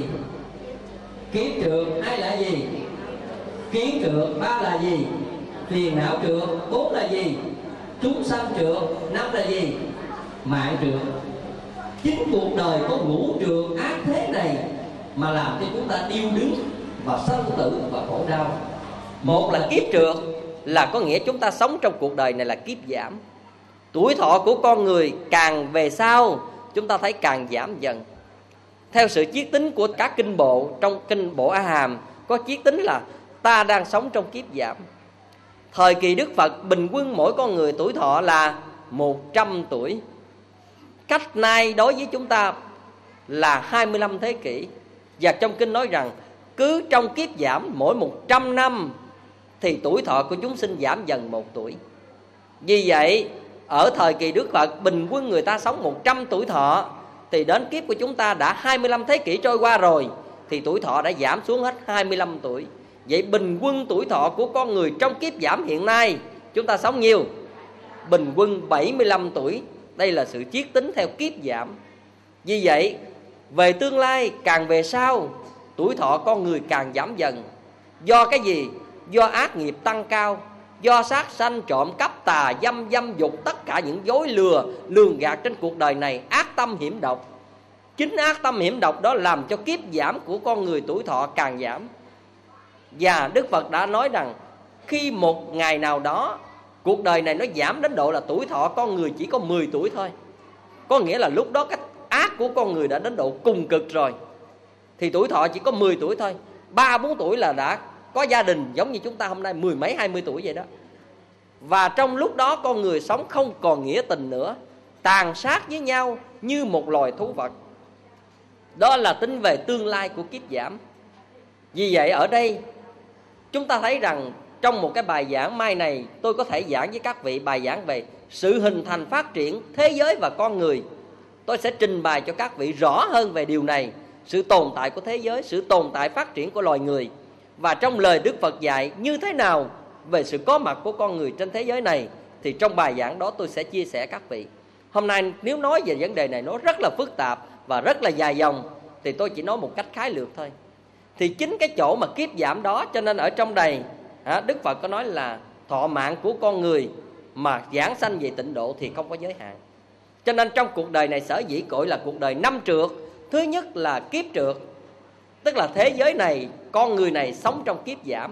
Kiếp trượt. Hai là gì? Kiến trượt. Ba là gì? Phiền não trượt. Bốn là gì? Chúng sanh trượt. Năm là gì? Mạng trượt. Chính cuộc đời có ngũ trượt ác thế này mà làm cho chúng ta điêu đứng và sanh tử và khổ đau. Một là kiếp trượt, là có nghĩa chúng ta sống trong cuộc đời này là kiếp giảm. Tuổi thọ của con người càng về sau chúng ta thấy càng giảm dần. Theo sự chiết tính của các kinh bộ, trong kinh bộ A Hàm có chiết tính là ta đang sống trong kiếp giảm. Thời kỳ Đức Phật bình quân mỗi con người tuổi thọ là 100 tuổi. Cách nay đối với chúng ta là 25 thế kỷ. Và trong kinh nói rằng cứ trong kiếp giảm mỗi 100 năm thì tuổi thọ của chúng sinh giảm dần 1 tuổi. Vì vậy ở thời kỳ Đức Phật bình quân người ta sống 100 tuổi thọ, thì đến kiếp của chúng ta đã 25 thế kỷ trôi qua rồi, thì tuổi thọ đã giảm xuống hết 25 tuổi. Vậy bình quân tuổi thọ của con người trong kiếp giảm hiện nay chúng ta sống nhiêu? Bình quân 75 tuổi. Đây là sự chiết tính theo kiếp giảm. Vì vậy về tương lai càng về sau tuổi thọ con người càng giảm dần. Do cái gì? Do ác nghiệp tăng cao, do sát sanh, trộm cắp, tà dâm, dâm dục, tất cả những dối lừa, lường gạt trên cuộc đời này, ác tâm hiểm độc. Chính ác tâm hiểm độc đó làm cho kiếp giảm của con người tuổi thọ càng giảm. Và Đức Phật đã nói rằng khi một ngày nào đó cuộc đời này nó giảm đến độ là tuổi thọ con người chỉ có 10 tuổi thôi, có nghĩa là lúc đó cái ác của con người đã đến độ cùng cực rồi, thì tuổi thọ chỉ có 10 tuổi thôi. 3-4 tuổi là đã có gia đình, giống như chúng ta hôm nay 10 mấy 20 tuổi vậy đó. Và trong lúc đó con người sống không còn nghĩa tình nữa, tàn sát với nhau như một loài thú vật. Đó là tính về tương lai của kiếp giảm. Vì vậy ở đây chúng ta thấy rằng trong một cái bài giảng mai này, tôi có thể giảng với các vị bài giảng về sự hình thành phát triển thế giới và con người. Tôi sẽ trình bày cho các vị rõ hơn về điều này, sự tồn tại của thế giới, sự tồn tại phát triển của loài người, và trong lời Đức Phật dạy như thế nào về sự có mặt của con người trên thế giới này. Thì trong bài giảng đó tôi sẽ chia sẻ các vị. Hôm nay nếu nói về vấn đề này nó rất là phức tạp và rất là dài dòng, thì tôi chỉ nói một cách khái lược thôi. Thì chính cái chỗ mà kiếp giảm đó, cho nên ở trong đây Đức Phật có nói là thọ mạng của con người mà giảng sanh về tịnh độ thì không có giới hạn. Cho nên trong cuộc đời này sở dĩ gọi là cuộc đời năm trượt. Thứ nhất là kiếp trượt, tức là thế giới này, con người này sống trong kiếp giảm.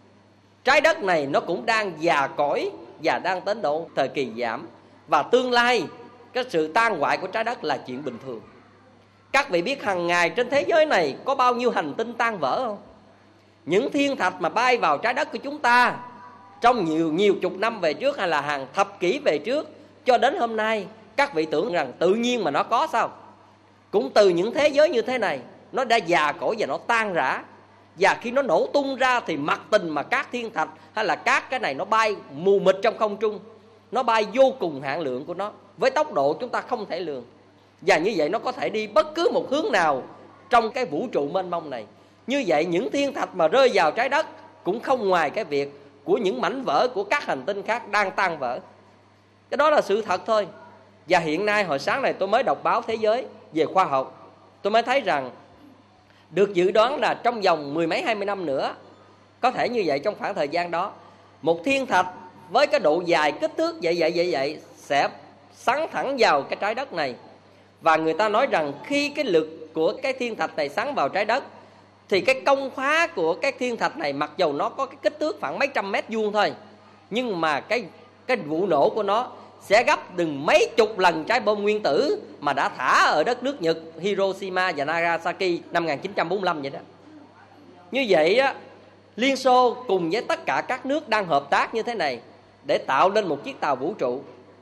Trái đất này nó cũng đang già cỗi và đang đến độ thời kỳ giảm. Và tương lai cái sự tan hoại của trái đất là chuyện bình thường. Các vị biết hàng ngày trên thế giới này có bao nhiêu hành tinh tan vỡ không? Những thiên thạch mà bay vào trái đất của chúng ta trong nhiều chục năm về trước, hay là hàng thập kỷ về trước, cho đến hôm nay, các vị tưởng rằng tự nhiên mà nó có sao? Cũng từ những thế giới như thế này, nó đã già cỗi và nó tan rã. Và khi nó nổ tung ra thì mặc tình mà các thiên thạch hay là các cái này nó bay mù mịt trong không trung. Nó bay vô cùng hạn lượng của nó, với tốc độ chúng ta không thể lường. Và như vậy nó có thể đi bất cứ một hướng nào trong cái vũ trụ mênh mông này. Như vậy những thiên thạch mà rơi vào trái đất cũng không ngoài cái việc của những mảnh vỡ của các hành tinh khác đang tan vỡ. Cái đó là sự thật thôi. Và hiện nay hồi sáng này tôi mới đọc báo Thế giới về khoa học, tôi mới thấy rằng được dự đoán là trong vòng 10 mấy 20 năm nữa, có thể như vậy, trong khoảng thời gian đó, một thiên thạch với cái độ dài kích thước vậy sẽ sắn thẳng vào cái trái đất này. Và người ta nói rằng khi cái lực của cái thiên thạch này sắn vào trái đất thì cái công phá của cái thiên thạch này, mặc dù nó có cái kích thước khoảng mấy trăm mét vuông thôi, nhưng mà cái vụ nổ của nó sẽ gấp đừng mấy chục lần trái bom nguyên tử mà đã thả ở đất nước Nhật Hiroshima và Nagasaki năm 1945 vậy đó. Như vậy á, Liên Xô cùng với tất cả các nước đang hợp tác như thế này để tạo lên một chiếc tàu vũ trụ.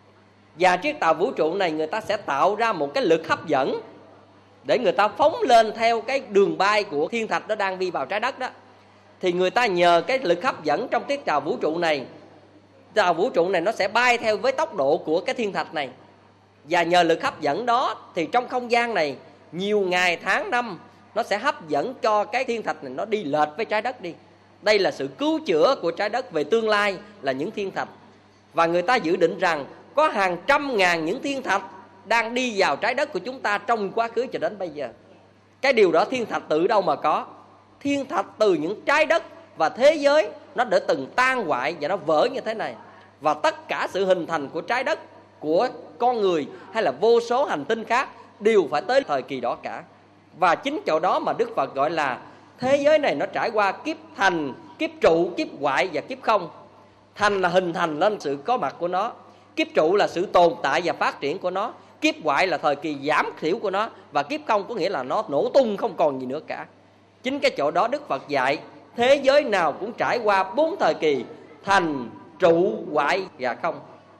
Và chiếc tàu vũ trụ này người ta sẽ tạo ra một cái lực hấp dẫn để người ta phóng lên theo cái đường bay của thiên thạch đó đang đi vào trái đất đó. Thì người ta nhờ cái lực hấp dẫn trong chiếc tàu vũ trụ này nó sẽ bay theo với tốc độ của cái thiên thạch này. Và nhờ lực hấp dẫn đó thì trong không gian này nhiều ngày tháng năm nó sẽ hấp dẫn cho cái thiên thạch này nó đi lệch với trái đất đi. Đây là sự cứu chữa của trái đất về tương lai là những thiên thạch. Và người ta dự định rằng có hàng trăm ngàn những thiên thạch đang đi vào trái đất của chúng ta trong quá khứ cho đến bây giờ. Cái điều đó thiên thạch từ đâu mà có? Thiên thạch từ những trái đất và thế giới nó đã từng tan hoại và nó vỡ như thế này. Và tất cả sự hình thành của trái đất, của con người hay là vô số hành tinh khác đều phải tới thời kỳ đó cả. Và chính chỗ đó mà Đức Phật gọi là thế giới này nó trải qua kiếp thành, kiếp trụ, kiếp hoại và kiếp không. Thành là hình thành lên sự có mặt của nó, kiếp trụ là sự tồn tại và phát triển của nó, kiếp hoại là thời kỳ giảm thiểu của nó, và kiếp không có nghĩa là nó nổ tung không còn gì nữa cả. Chính cái chỗ đó Đức Phật dạy thế giới nào cũng trải qua 4 thời kỳ: thành, trụ, hoại và không.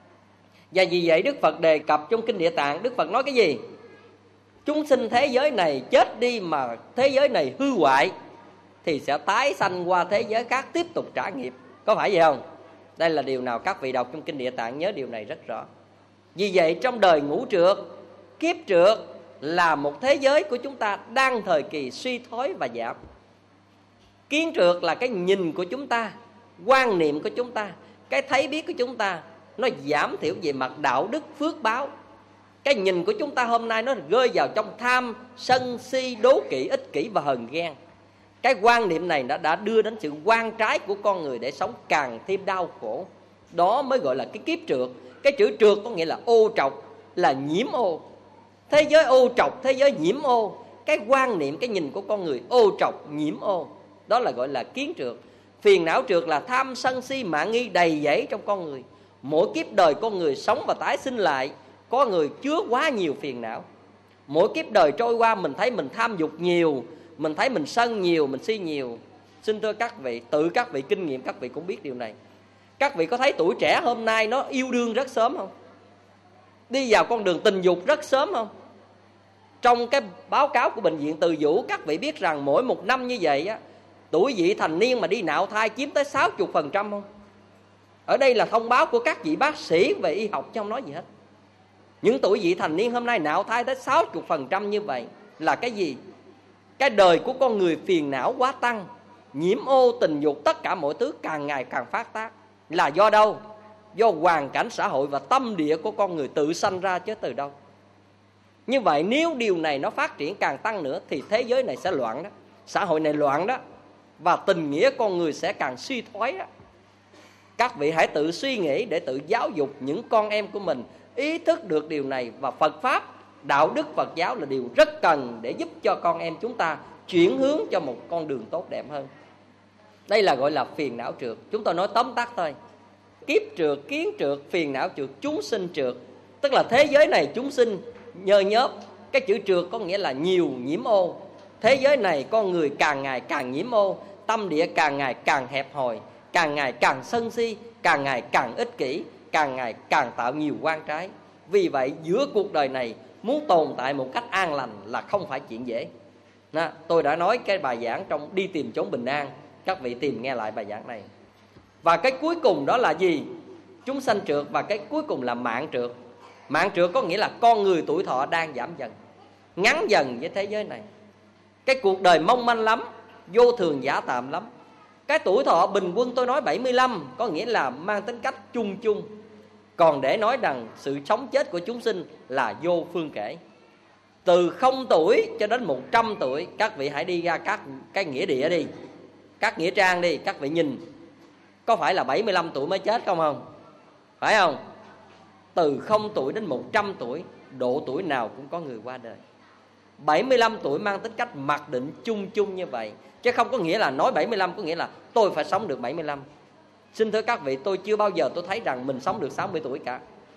Và vì vậy Đức Phật đề cập trong Kinh Địa Tạng, Đức Phật nói cái gì? Chúng sinh thế giới này chết đi mà thế giới này hư hoại thì sẽ tái sanh qua thế giới khác tiếp tục trả nghiệp. Có phải vậy không? Đây là điều nào các vị đọc trong Kinh Địa Tạng nhớ điều này rất rõ. Vì vậy trong đời ngũ trượt, kiếp trượt là một thế giới của chúng ta đang thời kỳ suy thoái và giảm. Kiến trượt là cái nhìn của chúng ta, quan niệm của chúng ta, cái thấy biết của chúng ta nó giảm thiểu về mặt đạo đức phước báo. Cái nhìn của chúng ta hôm nay nó rơi vào trong tham, sân, si, đố kỵ, ích kỷ và hờn ghen. Cái quan niệm này đã đưa đến sự oan trái của con người để sống càng thêm đau khổ. Đó mới gọi là cái kiếp trượt. Cái chữ trượt có nghĩa là ô trọc, là nhiễm ô. Thế giới ô trọc, thế giới nhiễm ô. Cái quan niệm, cái nhìn của con người ô trọc, nhiễm ô, đó là gọi là kiến trượt. Phiền não trượt là tham sân si mạn nghi đầy dẫy trong con người. Mỗi kiếp đời con người sống và tái sinh lại, có người chứa quá nhiều phiền não. Mỗi kiếp đời trôi qua mình thấy mình tham dục nhiều, mình thấy mình sân nhiều, mình si nhiều. Xin thưa các vị, tự các vị kinh nghiệm các vị cũng biết điều này. Các vị có thấy tuổi trẻ hôm nay nó yêu đương rất sớm không? Đi vào con đường tình dục rất sớm không? Trong cái báo cáo của Bệnh viện Từ Dũ, các vị biết rằng mỗi một năm như vậy á, tuổi vị thành niên mà đi nạo thai chiếm tới 60% không? Ở đây là thông báo của các vị bác sĩ về y học chứ không nói gì hết. Những tuổi vị thành niên hôm nay nạo thai tới 60% như vậy là cái gì? Cái đời của con người phiền não quá tăng, nhiễm ô tình dục, tất cả mọi thứ càng ngày càng phát tác. Là do đâu? Do hoàn cảnh xã hội và tâm địa của con người tự sanh ra chứ từ đâu. Như vậy nếu điều này nó phát triển càng tăng nữa thì thế giới này sẽ loạn đó, xã hội này loạn đó, và tình nghĩa con người sẽ càng suy thoái đó. Các vị hãy tự suy nghĩ để tự giáo dục những con em của mình ý thức được điều này. Và Phật Pháp, đạo đức Phật giáo là điều rất cần để giúp cho con em chúng ta chuyển hướng cho một con đường tốt đẹp hơn. Đây là gọi là phiền não trượt. Chúng tôi nói tóm tắt thôi: kiếp trượt, kiến trượt, phiền não trượt, chúng sinh trượt. Tức là thế giới này chúng sinh nhơ nhớp. Cái chữ trượt có nghĩa là nhiều, nhiễm ô. Thế giới này con người càng ngày càng nhiễm ô, tâm địa càng ngày càng hẹp hòi, càng ngày càng sân si, càng ngày càng ích kỷ, càng ngày càng tạo nhiều oan trái. Vì vậy giữa cuộc đời này muốn tồn tại một cách an lành là không phải chuyện dễ. Tôi đã nói cái bài giảng trong Đi Tìm Chốn Bình An, các vị tìm nghe lại bài giảng này. Và cái cuối cùng đó là gì? Chúng sanh trượt. Và cái cuối cùng là mạng trượt. Mạng trượt có nghĩa là con người tuổi thọ đang giảm dần, ngắn dần với thế giới này. Cái cuộc đời mong manh lắm, vô thường giả tạm lắm. Cái tuổi thọ bình quân tôi nói 75, có nghĩa là mang tính cách chung chung. Còn để nói rằng sự sống chết của chúng sinh là vô phương kể. Từ 0 tuổi cho đến 100 tuổi. Các vị hãy đi ra các cái nghĩa địa đi, các nghĩa trang đi, các vị nhìn, có phải là 75 tuổi mới chết không? Phải không? Từ 0 tuổi đến 100 tuổi, độ tuổi nào cũng có người qua đời. 75 tuổi mang tính cách mặc định chung chung như vậy, chứ không có nghĩa là nói 75 có nghĩa là tôi phải sống được 75. Xin thưa các vị, tôi chưa bao giờ tôi thấy rằng mình sống được 60 tuổi cả.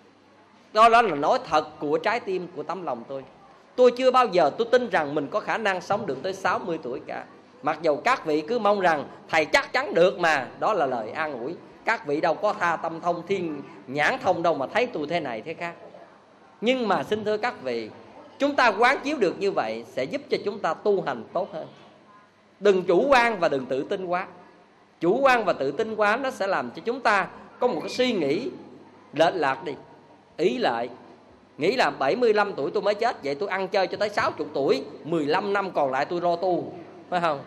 Đó là nói thật của trái tim, của tấm lòng tôi. Tôi chưa bao giờ tôi tin rằng mình có khả năng sống được tới 60 tuổi cả. Mặc dầu các vị cứ mong rằng thầy chắc chắn được mà, đó là lời an ủi. Các vị đâu có tha tâm thông, thiên nhãn thông đâu mà thấy tôi thế này thế khác. Nhưng mà xin thưa các vị, chúng ta quán chiếu được như vậy sẽ giúp cho chúng ta tu hành tốt hơn. Đừng chủ quan và đừng tự tin quá. Chủ quan và tự tin quá nó sẽ làm cho chúng ta có một cái suy nghĩ lệch lạc đi. Ý lại, Nghĩ là 75 tuổi tôi mới chết, vậy tôi ăn chơi cho tới 60 tuổi, 15 năm còn lại tôi lo tu, phải không?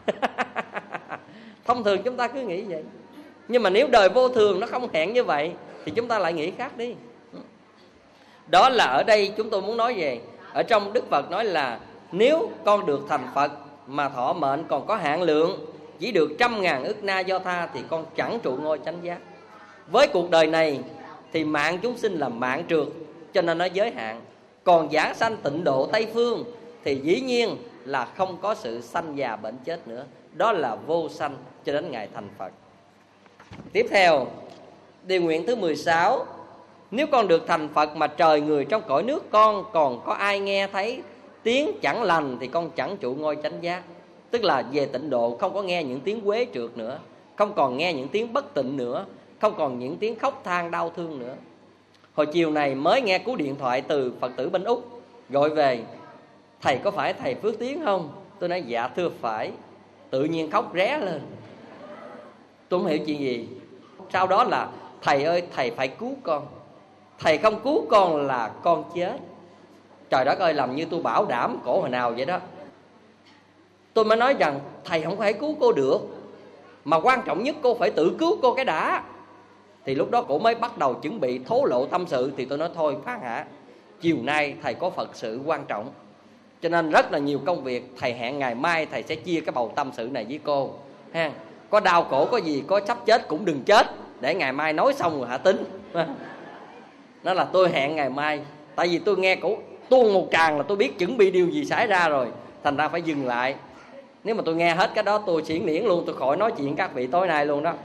Thông thường chúng ta cứ nghĩ vậy. Nhưng mà nếu đời vô thường nó không hẹn như vậy thì chúng ta lại nghĩ khác đi. Đó là ở đây chúng tôi muốn nói về, ở trong Đức Phật nói là nếu con được thành Phật mà thọ mệnh còn có hạn lượng, chỉ được 100.000 ức na do tha, thì con chẳng trụ ngôi chánh giác. Với cuộc đời này thì mạng chúng sinh là mạng trượt, cho nên nó giới hạn. Còn giảng sanh tịnh độ Tây Phương thì dĩ nhiên là không có sự sanh già bệnh chết nữa. Đó là vô sanh cho đến ngày thành Phật. Tiếp theo, điều nguyện thứ 16. Nếu con được thành Phật mà trời người trong cõi nước con còn có ai nghe thấy tiếng chẳng lành thì con chẳng trụ ngôi chánh giác. Tức là về tịnh độ không có nghe những tiếng quế trượt nữa, không còn nghe những tiếng bất tịnh nữa, không còn những tiếng khóc than đau thương nữa. Hồi chiều này mới nghe cú điện thoại từ Phật tử bên Úc gọi về: thầy có phải thầy Phước Tiến không? Tôi nói dạ thưa phải. Tự nhiên khóc ré lên. Tôi không hiểu chuyện gì. Sau đó là: thầy ơi, thầy phải cứu con, thầy không cứu con là con chết. Trời đất ơi, làm như tôi bảo đảm cổ hồi nào vậy đó. Tôi mới nói rằng thầy không thể cứu cô được, mà quan trọng nhất cô phải tự cứu cô cái đã. Thì lúc đó cổ mới bắt đầu chuẩn bị thố lộ tâm sự. Thì tôi nói thôi Phan Hạ, chiều nay thầy có Phật sự quan trọng, cho nên rất là nhiều công việc. Thầy hẹn ngày mai thầy sẽ chia cái bầu tâm sự này với cô ha. Có đau khổ có gì, có sắp chết cũng đừng chết, để ngày mai nói xong rồi hả tính. Đó là tôi hẹn ngày mai. Tại vì tôi nghe cổ tuôn một tràng là tôi biết chuẩn bị điều gì xảy ra rồi, thành ra phải dừng lại. Nếu mà tôi nghe hết cái đó tôi xiển liễn luôn, tôi khỏi nói chuyện các vị tối nay luôn đó.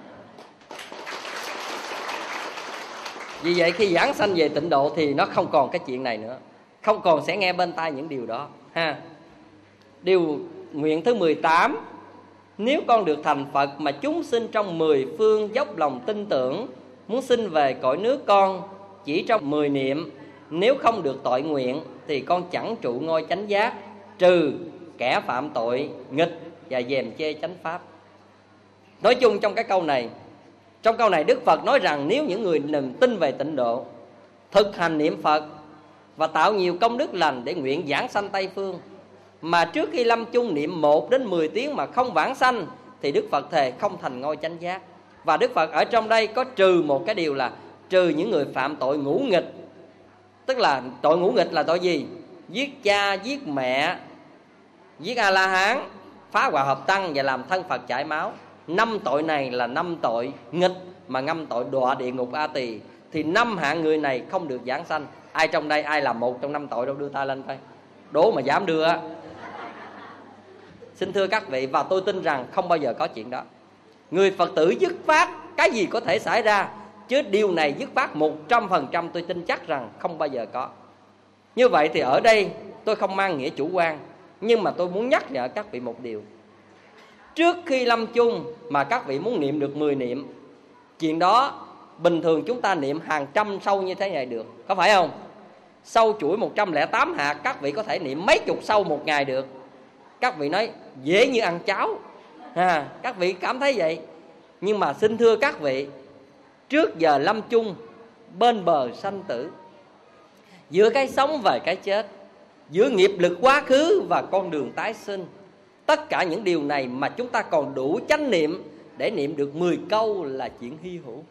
Vì vậy khi giảng sanh về tịnh độ thì nó không còn cái chuyện này nữa, không còn sẽ nghe bên tai những điều đó ha. Điều nguyện thứ 18. Nếu con được thành Phật mà chúng sinh trong 10 phương dốc lòng tin tưởng, muốn sinh về cõi nước con chỉ trong 10 niệm, nếu không được tội nguyện thì con chẳng trụ ngôi chánh giác, trừ kẻ phạm tội nghịch và dèm chê chánh pháp. Nói chung trong cái câu này, trong câu này Đức Phật nói rằng nếu những người niềm tin về tịnh độ, thực hành niệm Phật và tạo nhiều công đức lành để nguyện giảng sanh Tây Phương, mà trước khi lâm chung niệm 1 đến 10 tiếng mà không vãng sanh, thì Đức Phật thề không thành ngôi chánh giác. Và Đức Phật ở trong đây có trừ một cái điều là trừ những người phạm tội ngũ nghịch. Tức là tội ngũ nghịch là tội gì? Giết cha, giết mẹ, giết A-la-hán, phá hòa hợp tăng và làm thân Phật chảy máu. 5 tội này là 5 tội nghịch mà ngâm tội đọa địa ngục A Tỳ. Thì 5 hạng người này không được giảng sanh. Ai trong đây ai làm một trong 5 tội đâu, đưa tay lên coi. Đố mà dám đưa á. Xin thưa các vị, và tôi tin rằng không bao giờ có chuyện đó. Người Phật tử dứt phát cái gì có thể xảy ra, chứ điều này dứt phát 100% tôi tin chắc rằng không bao giờ có. Như vậy thì ở đây tôi không mang nghĩa chủ quan, nhưng mà tôi muốn nhắc nhở các vị một điều. Trước khi lâm chung mà các vị muốn niệm được 10 niệm, chuyện đó bình thường chúng ta niệm hàng trăm sâu như thế này được, có phải không? Sâu chuỗi 108 hạt, các vị có thể niệm mấy chục sâu một ngày được. Các vị nói dễ như ăn cháo ha, các vị cảm thấy vậy. Nhưng mà xin thưa các vị, trước giờ lâm chung, bên bờ sanh tử, giữa cái sống và cái chết, giữa nghiệp lực quá khứ và con đường tái sinh, tất cả những điều này mà chúng ta còn đủ chánh niệm để niệm được 10 câu là chuyện hy hữu.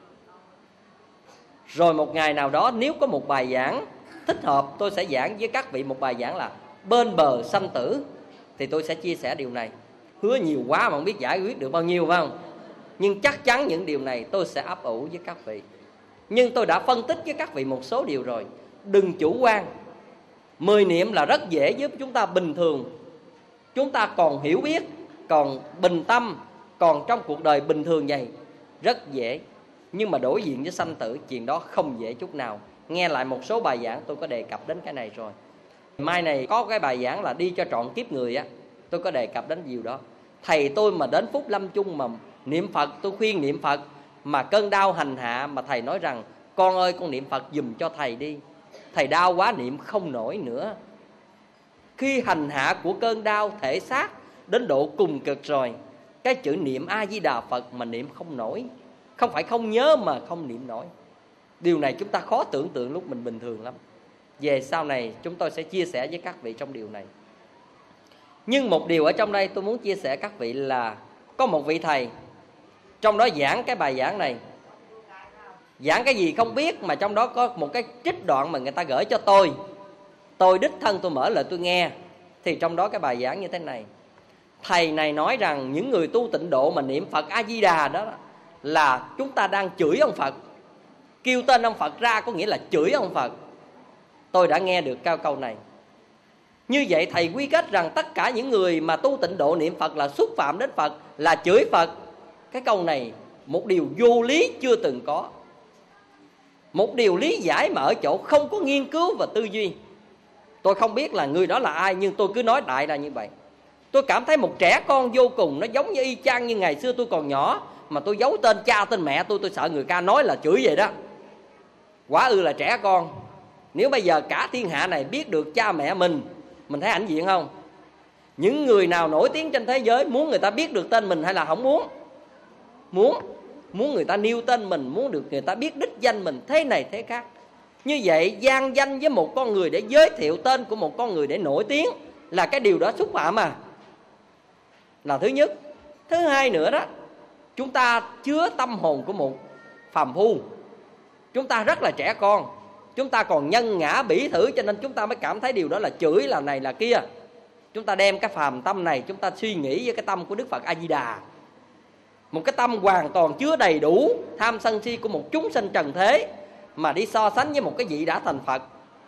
Rồi một ngày nào đó nếu có một bài giảng thích hợp, tôi sẽ giảng với các vị một bài giảng là bên bờ sanh tử, thì tôi sẽ chia sẻ điều này. Hứa nhiều quá mà không biết giải quyết được bao nhiêu, phải không? Nhưng chắc chắn những điều này tôi sẽ ấp ủ với các vị. Nhưng tôi đã phân tích với các vị một số điều rồi. Đừng chủ quan. 10 niệm là rất dễ giúp chúng ta bình thường. Chúng ta còn hiểu biết, còn bình tâm, còn trong cuộc đời bình thường vậy, rất dễ. Nhưng mà đối diện với sanh tử, chuyện đó không dễ chút nào. Nghe lại một số bài giảng tôi có đề cập đến cái này rồi. Mai này có cái bài giảng là đi cho trọn kiếp người á, tôi có đề cập đến điều đó. Thầy tôi mà đến phút lâm chung mà niệm Phật, tôi khuyên niệm Phật, mà cơn đau hành hạ, mà thầy nói rằng con ơi con niệm Phật giùm cho thầy đi, thầy đau quá niệm không nổi nữa. Khi hành hạ của cơn đau thể xác đến độ cùng cực rồi, cái chữ niệm A Di Đà Phật mà niệm không nổi, không phải không nhớ mà không niệm nổi. Điều này chúng ta khó tưởng tượng lúc mình bình thường lắm. Về sau này chúng tôi sẽ chia sẻ với các vị trong điều này. Nhưng một điều ở trong đây tôi muốn chia sẻ các vị là có một vị thầy trong đó giảng cái bài giảng này, giảng cái gì không biết, mà trong đó có một cái trích đoạn mà người ta gửi cho tôi đích thân tôi mở lời tôi nghe. Thì trong đó cái bài giảng như thế này: thầy này nói rằng những người tu tịnh độ mà niệm Phật A Di Đà đó là chúng ta đang chửi ông Phật. Kêu tên ông Phật ra có nghĩa là chửi ông Phật. Tôi đã nghe được câu này. Như vậy thầy quy kết rằng tất cả những người mà tu tịnh độ niệm Phật là xúc phạm đến Phật, là chửi Phật. Cái câu này một điều vô lý chưa từng có, một điều lý giải mà ở chỗ không có nghiên cứu và tư duy. Tôi không biết là người đó là ai, nhưng tôi cứ nói đại là như vậy. Tôi cảm thấy một trẻ con vô cùng, nó giống như y chang như ngày xưa tôi còn nhỏ, mà tôi giấu tên cha tên mẹ tôi sợ người ta nói là chửi vậy đó. Quả ư là trẻ con. Nếu bây giờ cả thiên hạ này biết được cha mẹ mình thấy hãnh diện không? Những người nào nổi tiếng trên thế giới muốn người ta biết được tên mình hay là không muốn? Muốn người ta nêu tên mình, muốn được người ta biết đích danh mình, thế này thế khác. Như vậy gian danh với một con người để giới thiệu tên của một con người để nổi tiếng là cái điều đó xúc phạm à, là thứ nhất. Thứ hai nữa đó, chúng ta chứa tâm hồn của một phàm phu. Chúng ta rất là trẻ con, chúng ta còn nhân ngã bỉ thử, cho nên chúng ta mới cảm thấy điều đó là chửi, là này là kia. Chúng ta đem cái phàm tâm này chúng ta suy nghĩ với cái tâm của Đức Phật A Di Đà, một cái tâm hoàn toàn chứa đầy đủ tham sân si của một chúng sinh trần thế, mà đi so sánh với một cái vị đã thành Phật.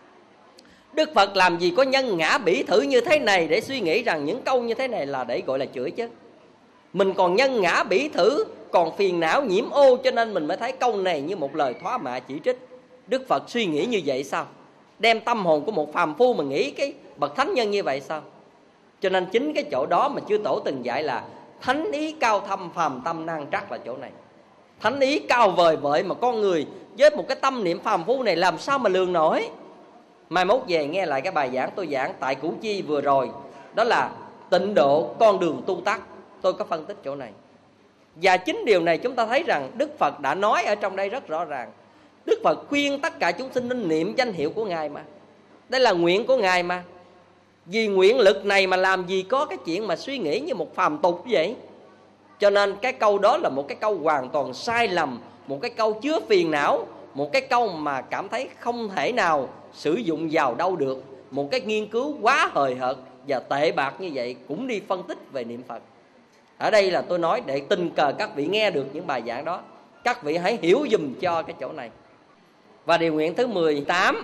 Đức Phật làm gì có nhân ngã bỉ thử như thế này để suy nghĩ rằng những câu như thế này là để gọi là chửi chứ. Mình còn nhân ngã bỉ thử, còn phiền não nhiễm ô, cho nên mình mới thấy câu này như một lời thoá mạ chỉ trích. Đức Phật suy nghĩ như vậy sao? Đem tâm hồn của một phàm phu mà nghĩ cái bậc thánh nhân như vậy sao? Cho nên chính cái chỗ đó mà chư tổ từng dạy là thánh ý cao thâm, phàm tâm nan trắc, là chỗ này. Thánh ý cao vời vợi mà con người với một cái tâm niệm phàm phu này làm sao mà lường nổi. Mai mốt về nghe lại cái bài giảng tôi giảng tại Củ Chi vừa rồi, đó là tịnh độ con đường tu tắc. Tôi có phân tích chỗ này. Và chính điều này chúng ta thấy rằng Đức Phật đã nói ở trong đây rất rõ ràng. Đức Phật khuyên tất cả chúng sinh nên niệm danh hiệu của Ngài mà. Đây là nguyện của Ngài mà. Vì nguyện lực này mà làm gì có cái chuyện mà suy nghĩ như một phàm tục vậy. Cho nên cái câu đó là một cái câu hoàn toàn sai lầm, một cái câu chứa phiền não, một cái câu mà cảm thấy không thể nào sử dụng vào đâu được. Một cái nghiên cứu quá hời hợt và tệ bạc như vậy cũng đi phân tích về niệm Phật. Ở đây là tôi nói để tình cờ các vị nghe được những bài giảng đó, các vị hãy hiểu dùm cho cái chỗ này. Và điều nguyện thứ 18: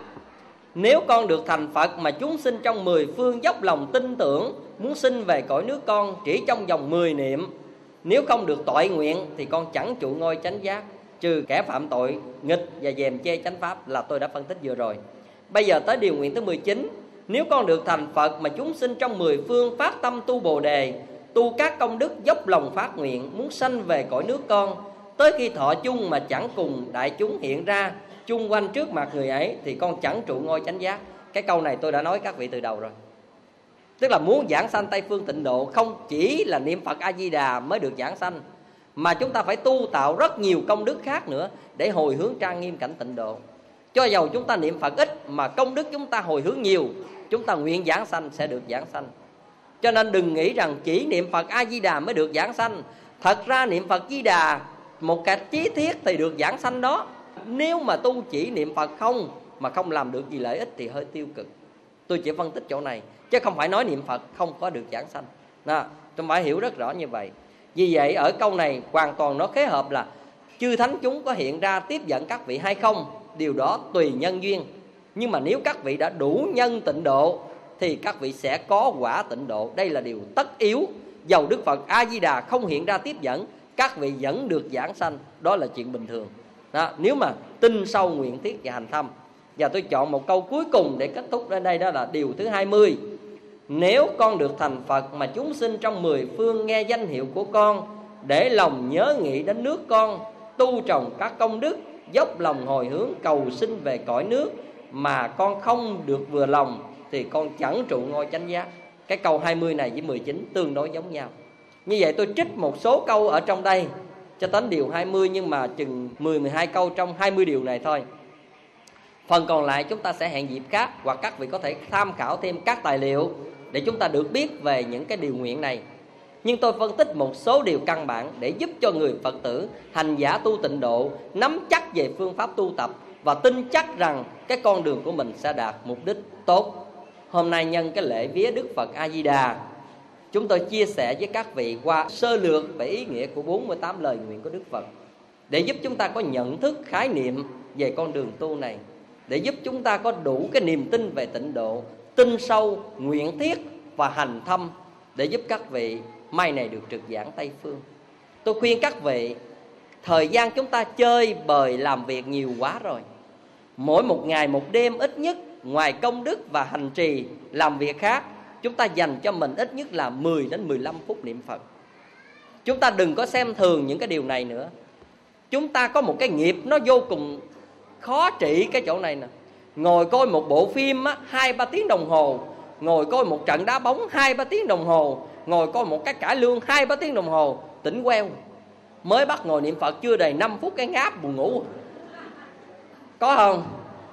nếu con được thành Phật mà chúng sinh trong 10 phương dốc lòng tin tưởng, muốn sinh về cõi nước con chỉ trong vòng 10 niệm. Nếu không được toại nguyện thì con chẳng trụ ngôi chánh giác, trừ kẻ phạm tội nghịch và dèm chê chánh pháp, là tôi đã phân tích vừa rồi. Bây giờ tới điều nguyện thứ 19: nếu con được thành Phật mà chúng sinh trong 10 phương phát tâm tu Bồ Đề, tu các công đức, dốc lòng phát nguyện muốn sanh về cõi nước con, tới khi thọ chung mà chẳng cùng đại chúng hiện ra chung quanh trước mặt người ấy, thì con chẳng trụ ngôi chánh giác. Cái câu này tôi đã nói các vị từ đầu rồi. Tức là muốn giảng sanh Tây Phương Tịnh Độ không chỉ là niệm Phật A Di Đà mới được giảng sanh, mà chúng ta phải tu tạo rất nhiều công đức khác nữa để hồi hướng trang nghiêm cảnh tịnh độ. Cho dầu chúng ta niệm Phật ít mà công đức chúng ta hồi hướng nhiều, chúng ta nguyện giảng sanh sẽ được giảng sanh. Cho nên đừng nghĩ rằng chỉ niệm Phật A Di Đà mới được giảng sanh. Thật ra niệm Phật Di Đà một cách chí thiết thì được giảng sanh đó. Nếu mà tu chỉ niệm Phật không mà không làm được gì lợi ích thì hơi tiêu cực. Tôi chỉ phân tích chỗ này, chứ không phải nói niệm Phật không có được giảng sanh. Tôi phải hiểu rất rõ như vậy. Vì vậy ở câu này hoàn toàn nó khế hợp là chư thánh chúng có hiện ra tiếp dẫn các vị hay không, điều đó tùy nhân duyên. Nhưng mà nếu các vị đã đủ nhân tịnh độ thì các vị sẽ có quả tịnh độ. Đây là điều tất yếu. Dầu Đức Phật A Di Đà không hiện ra tiếp dẫn, các vị vẫn được giảng sanh. Đó là chuyện bình thường đó, nếu mà tin sâu nguyện thiết và hành thâm. Và tôi chọn một câu cuối cùng để kết thúc đến đây, đó là điều thứ 20: nếu con được thành Phật mà chúng sinh trong 10 phương nghe danh hiệu của con, để lòng nhớ nghĩ đến nước con, tu trồng các công đức, dốc lòng hồi hướng cầu sinh về cõi nước, mà con không được vừa lòng thì con chẳng trụ ngôi chánh giác. Cái câu 20 này với 19 tương đối giống nhau. Như vậy tôi trích một số câu ở trong đây cho đến điều 20, nhưng mà chừng 10-12 câu trong 20 điều này thôi. Phần còn lại chúng ta sẽ hẹn dịp khác, hoặc các vị có thể tham khảo thêm các tài liệu để chúng ta được biết về những cái điều nguyện này. Nhưng tôi phân tích một số điều căn bản để giúp cho người Phật tử, hành giả tu tịnh độ nắm chắc về phương pháp tu tập và tin chắc rằng cái con đường của mình sẽ đạt mục đích tốt. Hôm nay nhân cái lễ vía Đức Phật A Di Đà, chúng tôi chia sẻ với các vị qua sơ lược về ý nghĩa của 48 lời nguyện của Đức Phật, để giúp chúng ta có nhận thức khái niệm về con đường tu này, để giúp chúng ta có đủ cái niềm tin về tịnh độ, tin sâu, nguyện thiết và hành thâm, để giúp các vị mai này được trực giảng Tây Phương. Tôi khuyên các vị, thời gian chúng ta chơi bời làm việc nhiều quá rồi. Mỗi một ngày một đêm ít nhất, ngoài công đức và hành trì làm việc khác, chúng ta dành cho mình ít nhất là 10 đến 15 phút niệm Phật. Chúng ta đừng có xem thường những cái điều này nữa. Chúng ta có một cái nghiệp nó vô cùng khó trị cái chỗ này nè. Ngồi coi một bộ phim 2-3 tiếng đồng hồ, ngồi coi một trận đá bóng 2-3 tiếng đồng hồ, ngồi coi một cái cải lương 2-3 tiếng đồng hồ, tỉnh queo. Mới bắt ngồi niệm Phật chưa đầy 5 phút cái ngáp buồn ngủ. Có không?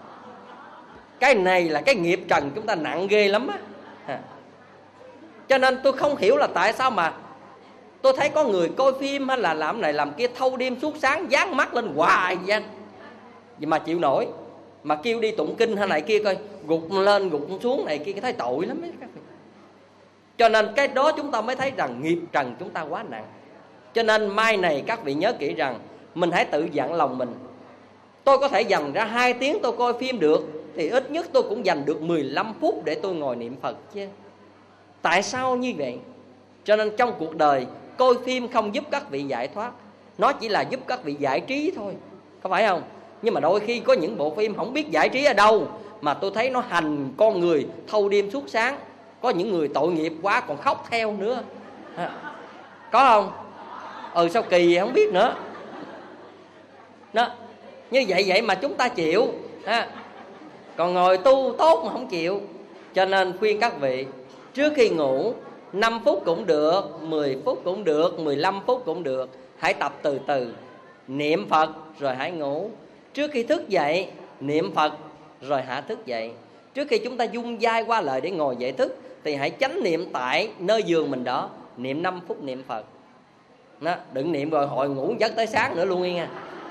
Cái này là cái nghiệp trần chúng ta nặng ghê lắm á. Cho nên tôi không hiểu là tại sao mà tôi thấy có người coi phim hay là làm này làm kia, thâu đêm suốt sáng dán mắt lên hoài vậy mà chịu nổi. Mà kêu đi tụng kinh hay này kia coi, gục lên gục xuống này kia, thấy tội lắm ấy các vị. Cho nên cái đó chúng ta mới thấy rằng nghiệp trần chúng ta quá nặng. Cho nên mai này các vị nhớ kỹ rằng mình hãy tự dặn lòng mình, tôi có thể dành ra 2 tiếng tôi coi phim được, thì ít nhất tôi cũng dành được 15 phút để tôi ngồi niệm Phật chứ. Tại sao như vậy? Cho nên trong cuộc đời, coi phim không giúp các vị giải thoát, nó chỉ là giúp các vị giải trí thôi, có phải không? Nhưng mà đôi khi có những bộ phim không biết giải trí ở đâu, mà tôi thấy nó hành con người thâu đêm suốt sáng. Có những người tội nghiệp quá còn khóc theo nữa. Có không? Sao kỳ vậy không biết nữa. Đó. Như vậy mà chúng ta chịu. Còn ngồi tu tốt mà không chịu. Cho nên khuyên các vị, trước khi ngủ 5 phút cũng được, 10 phút cũng được, 15 phút cũng được, hãy tập từ từ, niệm Phật rồi hãy ngủ. Trước khi thức dậy niệm Phật rồi hãy thức dậy. Trước khi chúng ta dung dai qua lời để ngồi dậy thức, thì hãy chánh niệm tại nơi giường mình đó, niệm 5 phút niệm Phật đó. Đừng niệm rồi hồi ngủ giấc tới sáng nữa luôn nha.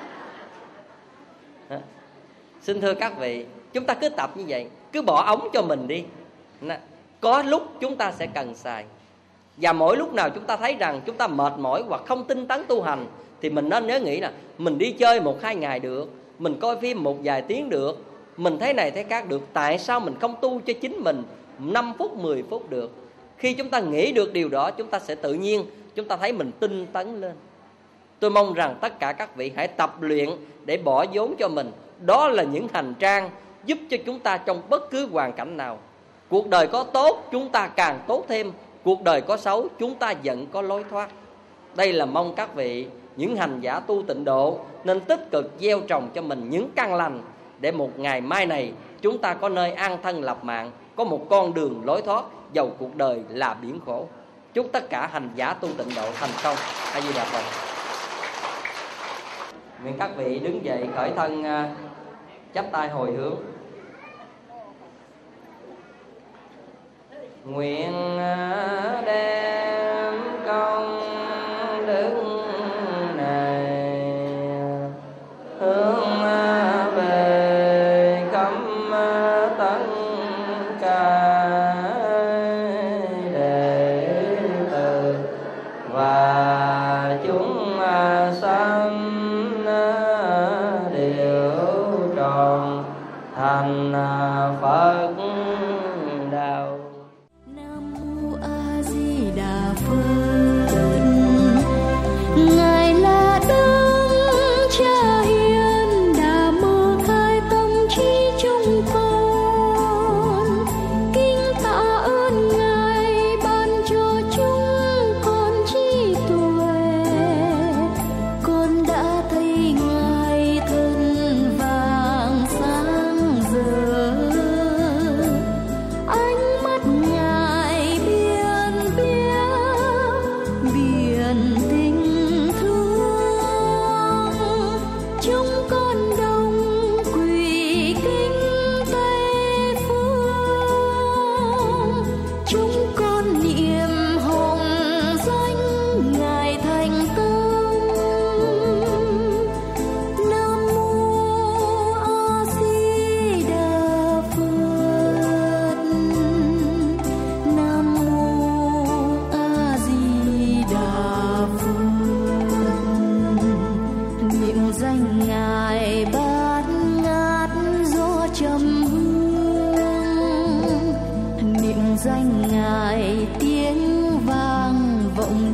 Xin thưa các vị, chúng ta cứ tập như vậy, cứ bỏ ống cho mình đi. Có lúc chúng ta sẽ cần xài. Và mỗi lúc nào chúng ta thấy rằng chúng ta mệt mỏi hoặc không tinh tấn tu hành, thì mình nên nhớ nghĩ là mình đi chơi 1-2 ngày được, mình coi phim một vài tiếng được, mình thấy này thấy khác được, tại sao mình không tu cho chính mình 5 phút 10 phút được? Khi chúng ta nghĩ được điều đó, chúng ta sẽ tự nhiên chúng ta thấy mình tinh tấn lên. Tôi mong rằng tất cả các vị hãy tập luyện để bỏ vốn cho mình. Đó là những hành trang giúp cho chúng ta trong bất cứ hoàn cảnh nào. Cuộc đời có tốt chúng ta càng tốt thêm, cuộc đời có xấu chúng ta vẫn có lối thoát. Đây là mong các vị, những hành giả tu tịnh độ nên tích cực gieo trồng cho mình những căn lành, để một ngày mai này chúng ta có nơi an thân lập mạng, có một con đường lối thoát, dầu cuộc đời là biển khổ. Chúc tất cả hành giả tu tịnh độ thành công. A Di Đà Phật. Nguyện các vị đứng dậy khởi thân, chắp tay hồi hướng. Nguyện đem công đức này hướng về khắp tất cả đệ tử và chúng sanh đều tròn thành Phật đạo. Nam mô A Di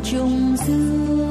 trùng dương.